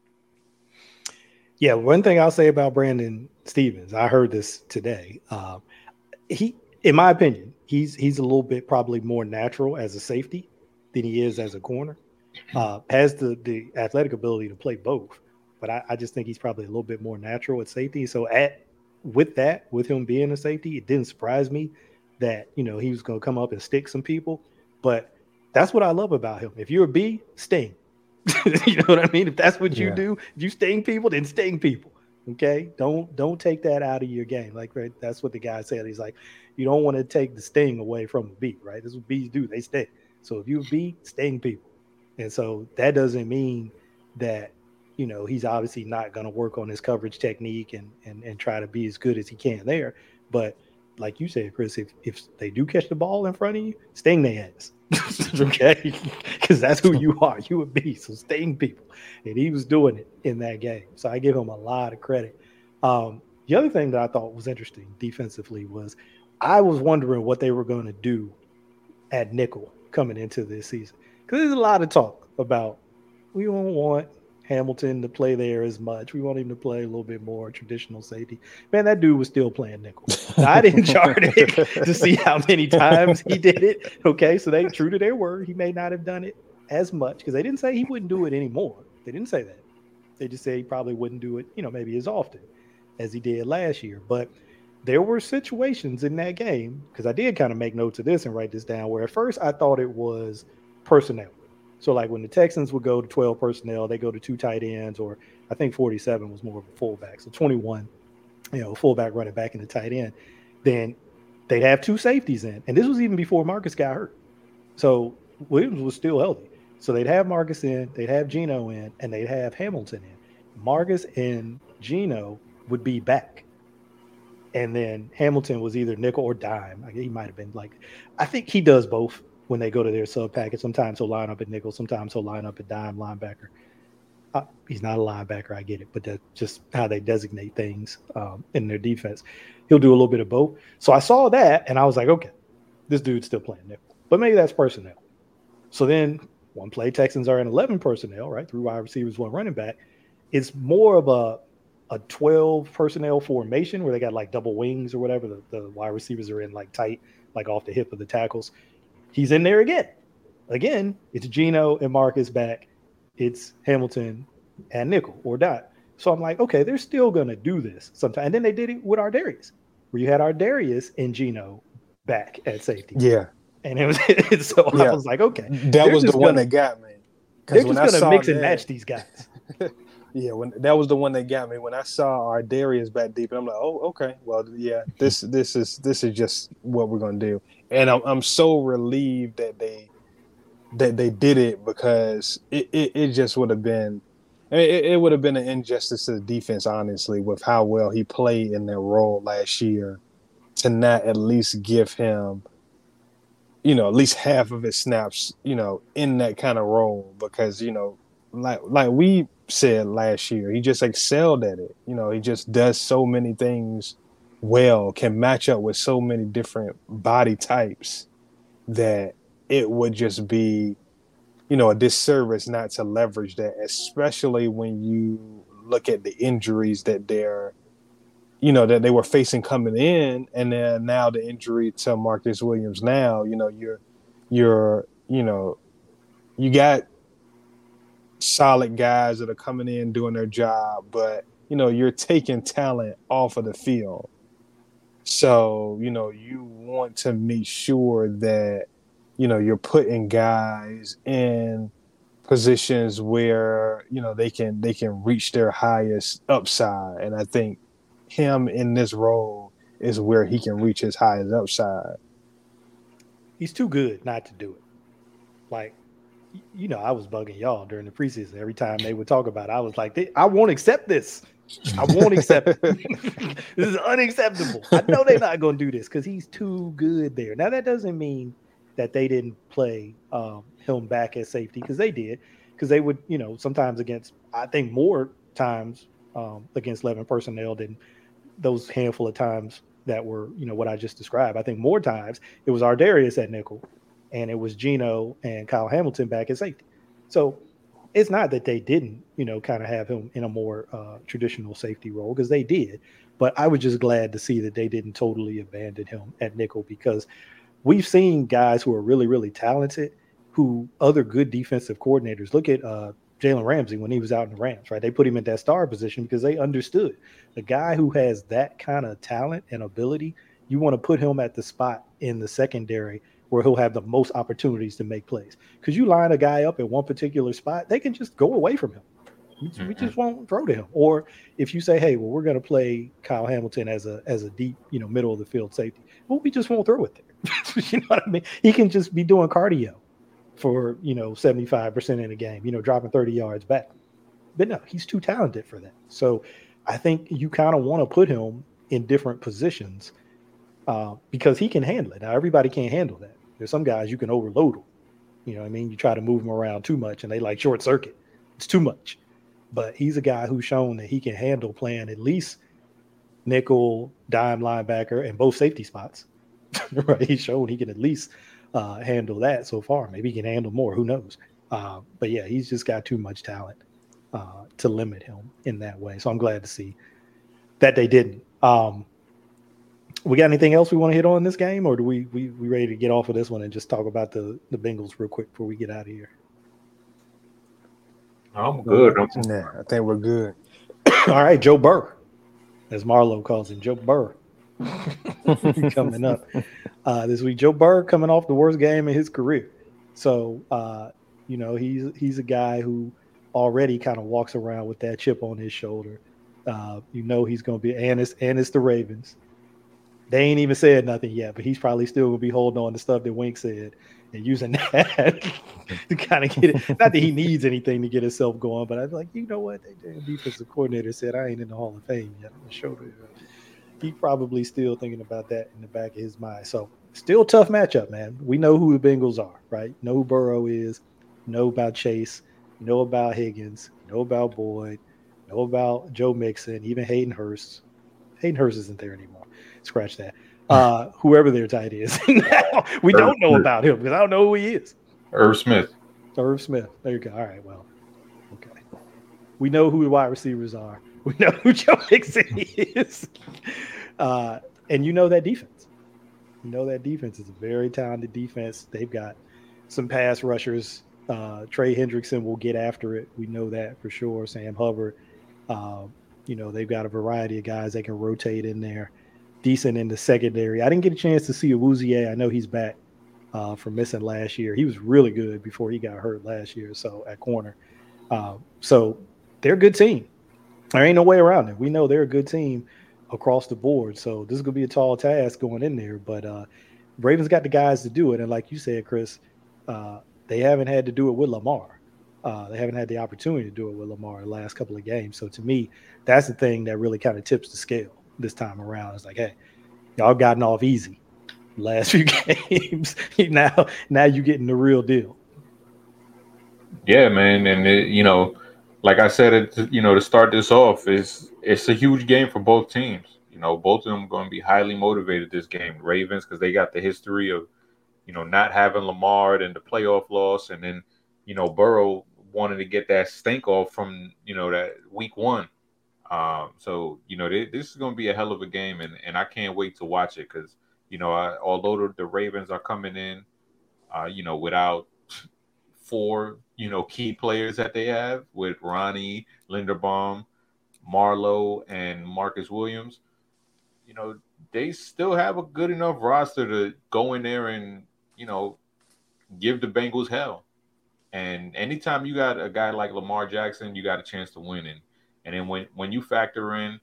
Yeah, one thing I'll say about Brandon Stephens, I heard this today. Um, he, in my opinion, he's he's a little bit probably more natural as a safety than he is as a corner. Uh, has the the athletic ability to play both, but I, I just think he's probably a little bit more natural at safety. So at with that, with him being a safety, it didn't surprise me that, you know, he was going to come up and stick some people. But that's what I love about him. If you're a B, sting. You know what I mean? If that's what you Yeah. do, if you sting people, then sting people. Okay, don't don't take that out of your game. Like, right, that's what the guy said. He's like, you don't want to take the sting away from a B, right? This is what B's do. They sting. So if you're a B, sting people. And so that doesn't mean that, you know, he's obviously not going to work on his coverage technique and, and and try to be as good as he can there. But like you said, Chris, if, if they do catch the ball in front of you, sting their ass. Okay? Because that's who you are. You a beast. So sting people. And he was doing it in that game. So I give him a lot of credit. Um, the other thing that I thought was interesting defensively was I was wondering what they were going to do at nickel coming into this season. Because there's a lot of talk about we don't want Hamilton to play there as much. We want him to play a little bit more traditional safety. Man, that dude was still playing nickel. Now, I didn't chart it to see how many times he did it. Okay, so they true to their word. He may not have done it as much because they didn't say he wouldn't do it anymore. They didn't say that. They just said he probably wouldn't do it, you know, maybe as often as he did last year. But there were situations in that game, because I did kind of make notes of this and write this down, where at first I thought it was personnel. So like when the Texans would go to twelve personnel, they go to two tight ends, or I think forty-seven was more of a fullback. So twenty-one, you know, fullback running back in the tight end. Then they'd have two safeties in. And this was even before Marcus got hurt. So Williams was still healthy. So they'd have Marcus in, they'd have Geno in, and they'd have Hamilton in. Marcus and Geno would be back. And then Hamilton was either nickel or dime. He might have been like, I think he does both. When they go to their sub package, sometimes he'll line up at nickel, sometimes he'll line up at dime linebacker. Uh, he's not a linebacker, I get it, but that's just how they designate things um, in their defense. He'll do a little bit of both. So I saw that, and I was like, okay, this dude's still playing nickel, but maybe that's personnel. So then one play, Texans are in eleven personnel, right? Three wide receivers, one running back. It's more of a a twelve personnel formation where they got like double wings or whatever. The, the wide receivers are in like tight, like off the hip of the tackles. He's in there again. Again, it's Geno and Marcus back. It's Hamilton and nickel or dime. So I'm like, okay, they're still going to do this sometime. And then they did it with Ardarius, where you had Ardarius and Geno back at safety. Yeah. And it was so yeah. I was like, okay. That was the one gonna, that got me. They're just going to mix and that, match these guys. Yeah, when that was the one that got me. When I saw Ardarius back deep, and I'm like, oh, okay. Well, yeah, this this is this is just what we're gonna do. And I'm I'm so relieved that they that they did it, because it, it, it just would have been I mean, it, it would have been an injustice to the defense, honestly, with how well he played in that role last year, to not at least give him, you know, at least half of his snaps, you know, in that kind of role, because, you know, like like we said last year, he just excelled at it. You know, he just does so many things well, can match up with so many different body types, that it would just be, you know, a disservice not to leverage that, especially when you look at the injuries that they're, you know, that they were facing coming in, and then now the injury to Marcus Williams. Now, you know, you're, you're, you know, you got solid guys that are coming in doing their job, but, you know, you're taking talent off of the field. So, you know, you want to make sure that, you know, you're putting guys in positions where, you know, they can they can reach their highest upside. And I think him in this role is where he can reach his highest upside. He's too good not to do it. Like, you know, I was bugging y'all during the preseason. Every time they would talk about it, I was like, I won't accept this. I won't accept it. This is unacceptable. I know they're not going to do this because he's too good there. Now, that doesn't mean that they didn't play um, him back at safety, because they did. Because they would, you know, sometimes against, I think more times um, against eleven personnel than those handful of times that were, you know, what I just described. I think more times it was Ardarius at nickel, and it was Geno and Kyle Hamilton back at safety. So it's not that they didn't, you know, kind of have him in a more uh, traditional safety role, because they did. But I was just glad to see that they didn't totally abandon him at nickel, because we've seen guys who are really, really talented, who other good defensive coordinators look at. Uh, Jalen Ramsey, when he was out in the Rams, right? They put him in that star position because they understood the guy who has that kind of talent and ability. You want to put him at the spot in the secondary where he'll have the most opportunities to make plays. Because you line a guy up at one particular spot, they can just go away from him. We, mm-hmm. we just won't throw to him. Or if you say, hey, well, we're going to play Kyle Hamilton as a as a deep, you know, middle of the field safety, well, we just won't throw it there. You know what I mean? He can just be doing cardio for, you know, seventy-five percent in a game, you know, dropping thirty yards back. But no, he's too talented for that. So I think you kind of want to put him in different positions uh, because he can handle it. Now, everybody can't handle that. There's some guys you can overload them. You know what I mean? You try to move them around too much and they like short circuit. It's too much. But he's a guy who's shown that he can handle playing at least nickel, dime linebacker, and both safety spots. Right? He's shown he can at least Uh, handle that so far. Maybe he can handle more. Who knows? Uh, but yeah, he's just got too much talent uh, to limit him in that way. So I'm glad to see that they didn't. Um, we got anything else we want to hit on in this game, or do we we we ready to get off of this one and just talk about the the Bengals real quick before we get out of here? I'm good. I'm yeah, I think we're good. All right, Joe Burr, as Marlo calls him, Joe Burr. Coming up uh, this week, Joe Burr coming off the worst game in his career. So, uh, you know, he's he's a guy who already kind of walks around with that chip on his shoulder. Uh, you know, he's going to be, and it's, and it's the Ravens. They ain't even said nothing yet, but he's probably still going to be holding on to stuff that Wink said and using that to kind of get it. Not that he needs anything to get himself going, but I'm like, you know what? The defensive coordinator said, I ain't in the Hall of Fame yet. I'm going to show you. He probably still thinking about that in the back of his mind. So still tough matchup, man. We know who the Bengals are, right? Know who Burrow is, know about Chase, know about Higgins, know about Boyd, know about Joe Mixon, even Hayden Hurst. Hayden Hurst isn't there anymore. Scratch that. Uh, whoever their tight is. Now, we don't know about him because I don't know who he is. Irv Smith. Irv Smith. There you go. All right, well, okay. We know who the wide receivers are. We know who Joe Mixon is. Uh, and you know that defense. You know that defense is a very talented defense. They've got some pass rushers. Uh, Trey Hendrickson will get after it. We know that for sure. Sam Hubbard. Uh, you know, they've got a variety of guys that can rotate in there. Decent in the secondary. I didn't get a chance to see Awuzie. I know he's back uh, from missing last year. He was really good before he got hurt last year, so at corner. Uh, so they're a good team. There ain't no way around it. We know they're a good team across the board. So this is going to be a tall task going in there. But uh, Ravens got the guys to do it. And like you said, Chris, uh, they haven't had to do it with Lamar. Uh, they haven't had the opportunity to do it with Lamar the last couple of games. So to me, that's the thing that really kind of tips the scale this time around. It's like, hey, y'all gotten off easy last few games. now, now you're getting the real deal. Yeah, man. And, it, you know, like I said, it, you know, to start this off, is it's a huge game for both teams. You know, both of them are going to be highly motivated this game. Ravens, because they got the history of, you know, not having Lamar and the playoff loss, and then, you know, Burrow wanted to get that stink off from, you know, that week one. Um, so, you know, they, this is going to be a hell of a game, and, and I can't wait to watch it because, you know, I, although the, the Ravens are coming in, uh, you know, without four, you know, key players that they have with Ronnie, Linderbaum, Marlowe, and Marcus Williams, you know, they still have a good enough roster to go in there and, you know, give the Bengals hell. And anytime you got a guy like Lamar Jackson, you got a chance to win. And and then when, when you factor in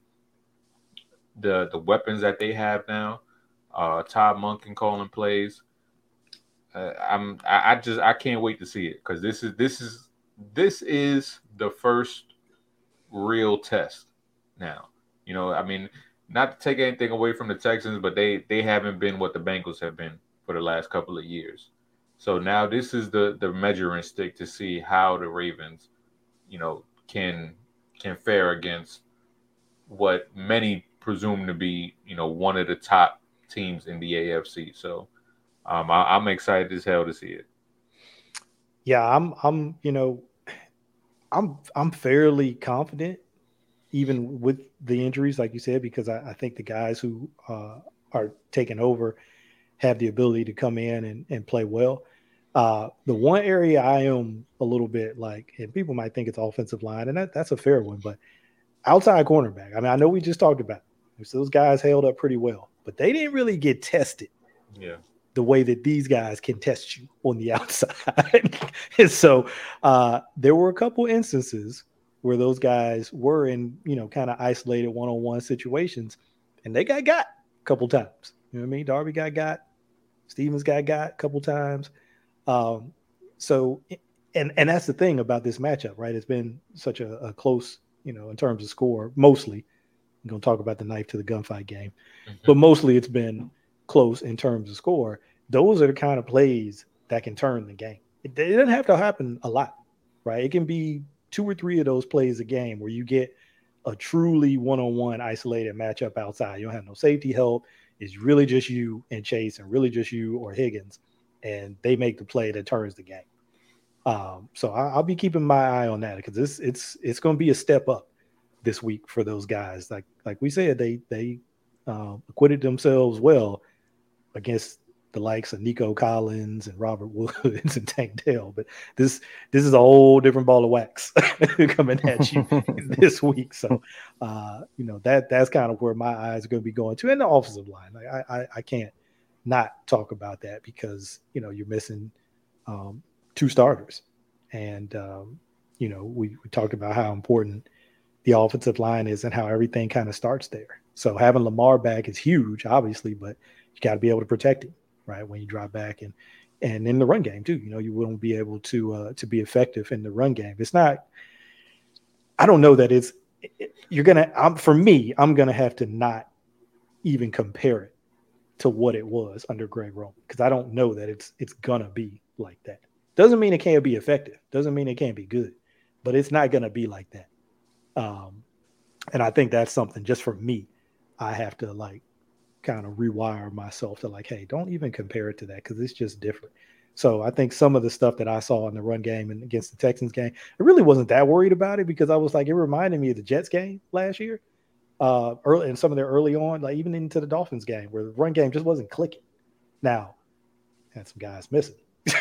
the the weapons that they have now, uh, Todd Monken calling plays, uh, I'm I, I just I can't wait to see it because this is this is this is the first real test now. You know, I mean, not to take anything away from the Texans, but they they haven't been what the Bengals have been for the last couple of years. So now this is the the measuring stick to see how the Ravens, you know, can can fare against what many presumed to be, you know, one of the top teams in the A F C. So um, I, I'm excited as hell to see it. Yeah, I'm. I'm. You know, I'm. I'm fairly confident, even with the injuries, like you said, because I, I think the guys who uh, are taking over have the ability to come in and, and play well. Uh, the one area I am a little bit like, and people might think it's offensive line, and that, that's a fair one, but outside cornerback. I mean, I know we just talked about it. So those guys held up pretty well, but they didn't really get tested. Yeah. The way that these guys can test you on the outside. And so uh, there were a couple instances where those guys were in, you know, kind of isolated one-on-one situations, and they got got a couple times. You know what I mean? Darby got got. Stevens got got a couple times. Um, so, and and that's the thing about this matchup, right? It's been such a, a close, you know, in terms of score, mostly. I'm going to talk about the knife to the gunfight game, mm-hmm. but mostly it's been close in terms of score. Those are the kind of plays that can turn the game. It, it doesn't have to happen a lot, right? It can be two or three of those plays a game where you get a truly one-on-one isolated matchup outside. You don't have no safety help. It's really just you and Chase and really just you or Higgins, and they make the play that turns the game. Um, so I, I'll be keeping my eye on that because it's it's it's going to be a step up this week for those guys. Like like we said, they they um, acquitted themselves well against the likes of Nico Collins and Robert Woods and Tank Dell. But this this is a whole different ball of wax coming at you this week. So, uh, you know, that that's kind of where my eyes are going to be going to. And the offensive line. Like, I, I, I can't not talk about that because, you know, you're missing um, two starters. And, um, you know, we, we talked about how important the offensive line is and how everything kind of starts there. So having Lamar back is huge, obviously, but you got to be able to protect him. Right, when you drop back and and in the run game too, you know, you wouldn't be able to uh, to be effective in the run game. It's not. I don't know that it's. It, you're gonna. I'm, for me, I'm gonna have to not even compare it to what it was under Greg Roman because I don't know that it's it's gonna be like that. Doesn't mean it can't be effective. Doesn't mean it can't be good, but it's not gonna be like that. Um, and I think that's something just for me. I have to like. kind of rewire myself to like, hey, don't even compare it to that because it's just different. So I think some of the stuff that I saw in the run game and against the Texans game, I really wasn't that worried about it because I was like, it reminded me of the Jets game last year, uh, early and some of their early on, like even into the Dolphins game where the run game just wasn't clicking. Now, had some guys missing.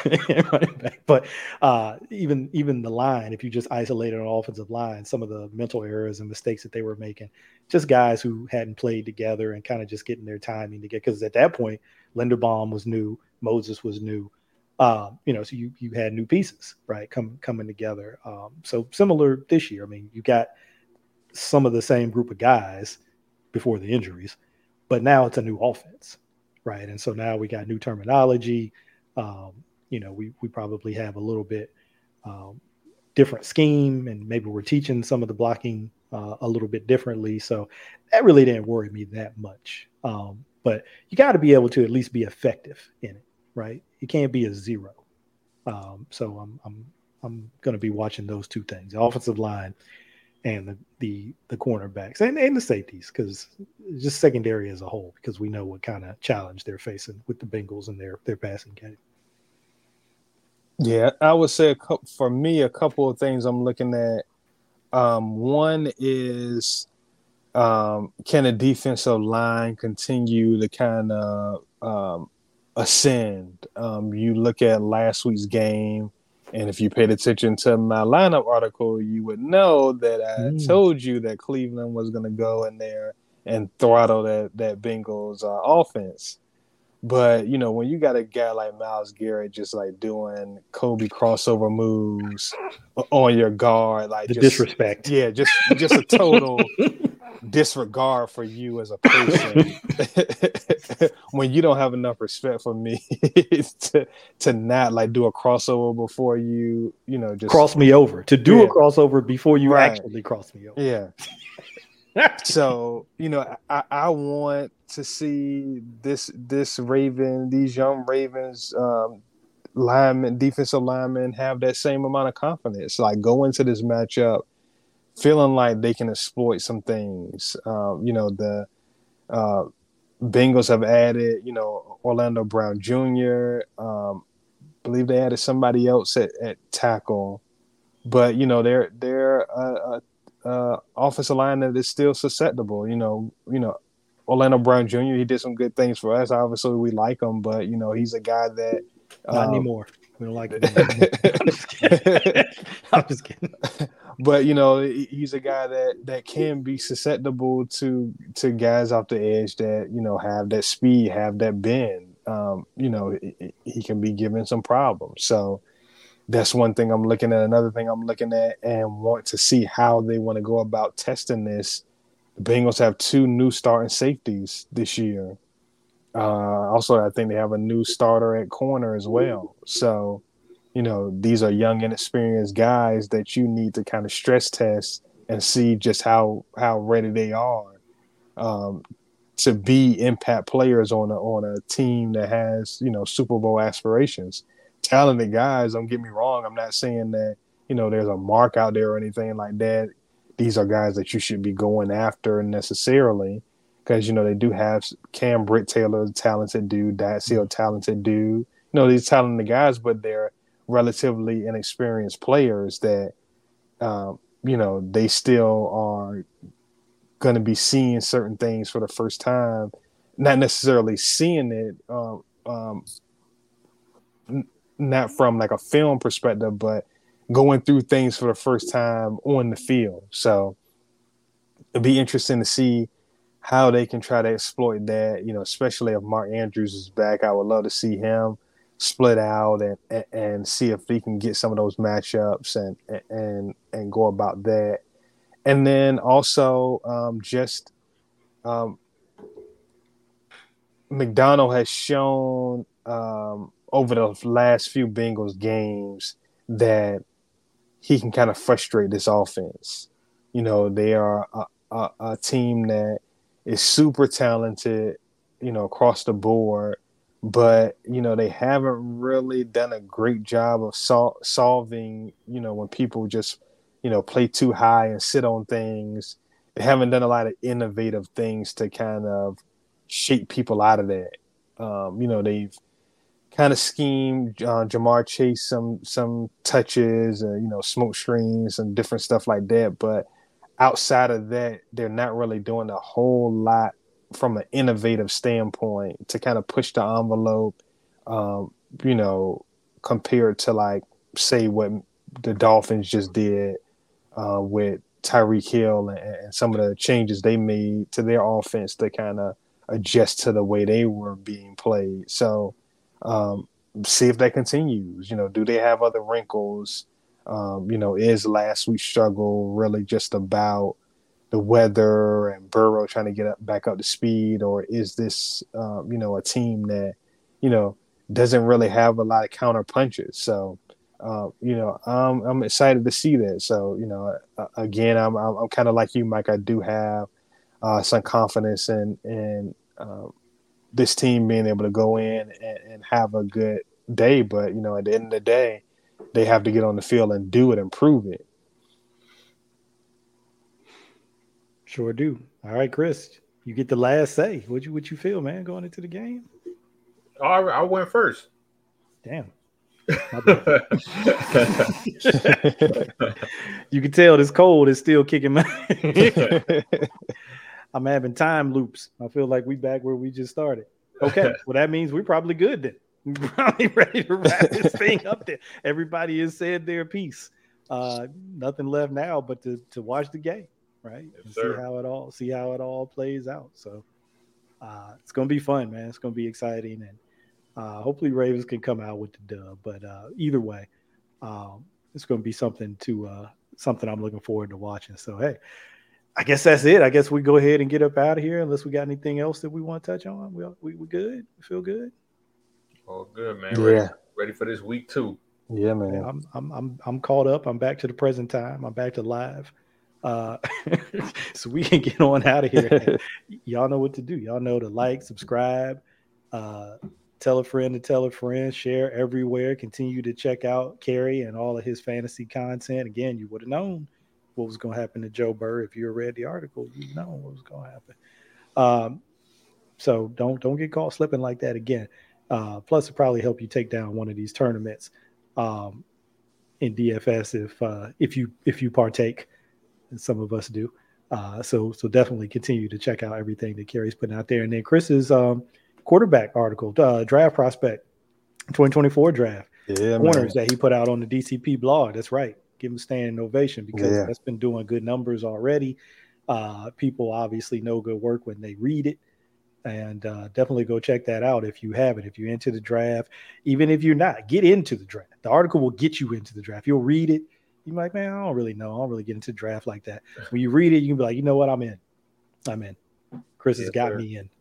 But uh, even even the line, if you just isolated an offensive line, some of the mental errors and mistakes that they were making, just guys who hadn't played together and kind of just getting their timing to get. Because at that point, Linderbaum was new, Moses was new, um, you know, so you you had new pieces, right, come coming together. Um, so similar this year. I mean, you got some of the same group of guys before the injuries, but now it's a new offense, right? And so now we got new terminology. Um, you know, we we probably have a little bit um, different scheme, and maybe we're teaching some of the blocking uh, a little bit differently. So that really didn't worry me that much. Um, but you got to be able to at least be effective in it, right? You can't be a zero. Um, so I'm I'm I'm going to be watching those two things: the offensive line and the the, the cornerbacks and, and the safeties, because just secondary as a whole, because we know what kind of challenge they're facing with the Bengals and their their passing game. Yeah, I would say a couple, for me, a couple of things I'm looking at. Um, one is um, can a defensive line continue to kind of um, ascend? Um, you look at last week's game, and if you paid attention to my lineup article, you would know that I mm. told you that Cleveland was going to go in there and throttle that that Bengals uh, offense. But, you know, when you got a guy like Myles Garrett just like doing Kobe crossover moves on your guard, like the just, disrespect. Yeah, just just a total disregard for you as a person. When you don't have enough respect for me to to not like do a crossover before you, you know, just cross me over. To do yeah. a crossover before you right. actually cross me over. Yeah. So, you know, I, I want to see this this Raven, these young Ravens um, linemen, defensive linemen have that same amount of confidence. Like go into this matchup feeling like they can exploit some things. Um, you know, the Uh, Bengals have added, you know, Orlando Brown Junior Um, believe they added somebody else at, at tackle, but you know they're they're a, a, a offensive line that is still susceptible. You know, you know, Orlando Brown Junior He did some good things for us. Obviously, we like him, but you know he's a guy that not um, anymore. We don't like him anymore. I'm just kidding. I'm just kidding. But you know he's a guy that that can be susceptible to to guys off the edge that you know have that speed, have that bend. Um, you know he, he can be given some problems. So that's one thing I'm looking at. Another thing I'm looking at and want to see how they want to go about testing this. The Bengals have two new starting safeties this year. Uh, also, I think they have a new starter at corner as well. So, you know, these are young, inexperienced guys that you need to kind of stress test and see just how how ready they are um, to be impact players on a on a team that has, you know, Super Bowl aspirations. Talented guys, don't get me wrong. I'm not saying that, you know, there's a mark out there or anything like that. These are guys that you should be going after necessarily because, you know, they do have Cam Britt Taylor, a talented dude, Datsy, a talented dude. You know, these talented guys, but they're relatively inexperienced players that, um, you know, they still are going to be seeing certain things for the first time, not necessarily seeing it, um, um, not from like a film perspective, but going through things for the first time on the field. So it'd be interesting to see how they can try to exploit that, you know, especially if Mark Andrews is back. I would love to see him split out and, and, and see if they can get some of those matchups and, and, and go about that. And then also um, just um, McDonald has shown um, over the last few Bengals games that he can kind of frustrate this offense. You know, they are a, a, a team that is super talented, you know, across the board, but, you know, they haven't really done a great job of sol- solving, you know, when people just, you know, play too high and sit on things. They haven't done a lot of innovative things to kind of shake people out of that. Um, you know, they've kind of schemed uh, Jamar Chase some some touches, uh, you know, smoke screens and different stuff like that. But outside of that, they're not really doing a whole lot from an innovative standpoint to kind of push the envelope, um, you know, compared to like, say, what the Dolphins just did uh, with Tyreek Hill and, and some of the changes they made to their offense to kind of adjust to the way they were being played. So um, see if that continues. You know, do they have other wrinkles? Um, you know, is last week's struggle really just about the weather and Burrow trying to get up, back up to speed, or is this, um, you know, a team that, you know, doesn't really have a lot of counter punches? So, uh, you know, I'm I'm excited to see that. So, you know, uh, again, I'm I'm, I'm kind of like you, Mike. I do have uh, some confidence in in um, this team being able to go in and, and have a good day. But you know, at the end of the day, they have to get on the field and do it and prove it. Sure do. All right, Chris, you get the last say. What you what you feel, man, going into the game? Oh, I, I went first. Damn. You can tell this cold is still kicking my I'm having time loops. I feel like we back where we just started. Okay, well that means we're probably good then. We're probably ready to wrap this thing up there. Everybody has said their piece. Uh, nothing left now but to to watch the game, right? Yes, and sir. see how it all see how it all plays out. So uh, it's gonna be fun, man. It's gonna be exciting, and uh, hopefully Ravens can come out with the dub. But uh, either way, um, it's gonna be something to uh, something I'm looking forward to watching. So hey. I guess that's it. I guess we go ahead and get up out of here unless we got anything else that we want to touch on. We we, we good? We feel good? Oh, good, man. Yeah. Ready, ready for this week too. Yeah, man. Yeah, I'm I'm I'm I'm caught up. I'm back to the present time. I'm back to live. Uh, so we can get on out of here. Y'all know what to do. Y'all know to like, subscribe, uh, tell a friend to tell a friend, share everywhere. Continue to check out Kerry and all of his fantasy content. Again, you would have known what was going to happen to Joe Burr if you read the article. You know what was going to happen. Um, So don't don't get caught slipping like that again. Uh, plus, it probably help you take down one of these tournaments um, in D F S if uh, if you if you partake, and some of us do. Uh, so so definitely continue to check out everything that Kerry's putting out there. And then Chris's um, quarterback article, uh, draft prospect, twenty twenty-four draft, yeah, corners that he put out on the D C P blog. That's right. Give him a standing ovation because yeah. that's been doing good numbers already. Uh, people obviously know good work when they read it. And uh, definitely go check that out if you haven't. If you're into the draft, even if you're not, get into the draft. The article will get you into the draft. You'll read it. You're like, man, I don't really know. I don't really get into the draft like that. When you read it, you can be like, you know what? I'm in. I'm in. Chris yes, has got sir. me in.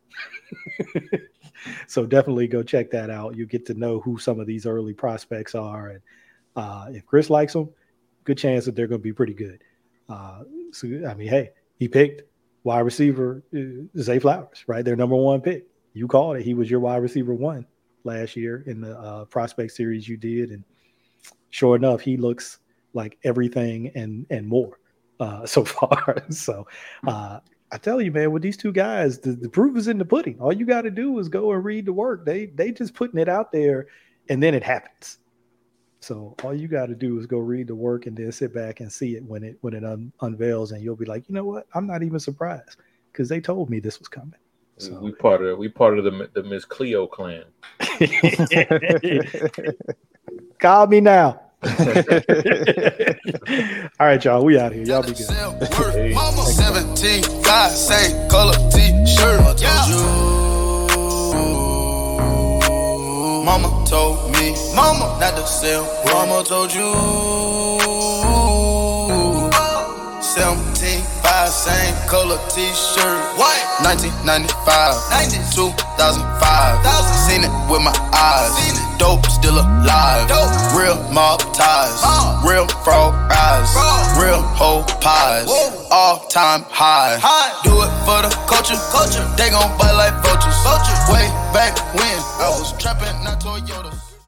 So definitely go check that out. You get to know who some of these early prospects are. And uh, if Chris likes them, good chance that they're going to be pretty good. Uh, so, I mean, hey, he picked wide receiver uh, Zay Flowers, right? Their number one pick. You called it. He was your wide receiver one last year in the uh, prospect series you did. And sure enough, he looks like everything and and more uh, so far. So uh, I tell you, man, with these two guys, the, the proof is in the pudding. All you got to do is go and read the work. They they just putting it out there, and then it happens. So all you got to do is go read the work and then sit back and see it when it when it un- unveils, and you'll be like, you know what? I'm not even surprised because they told me this was coming. So we part of we part of the the Miss Cleo clan. Call me now. All right, y'all. We out here. Y'all be good. Hey. seventeen, five, same color t-shirt. Mama told me, mama, not to sell. Mama told you. seventeen, five, same color t-shirt. White. nineteen ninety-five, ninety, two thousand five. Seen it with my eyes. Seen it. Dope, still alive. Dope. Real mob ties. Uh. Real frog eyes. Frog. Real whole pies. Whoa. All time high. high. Do it for the culture. culture. They gon' bite like vultures. vultures. Way back when I was trapping, not Toyota.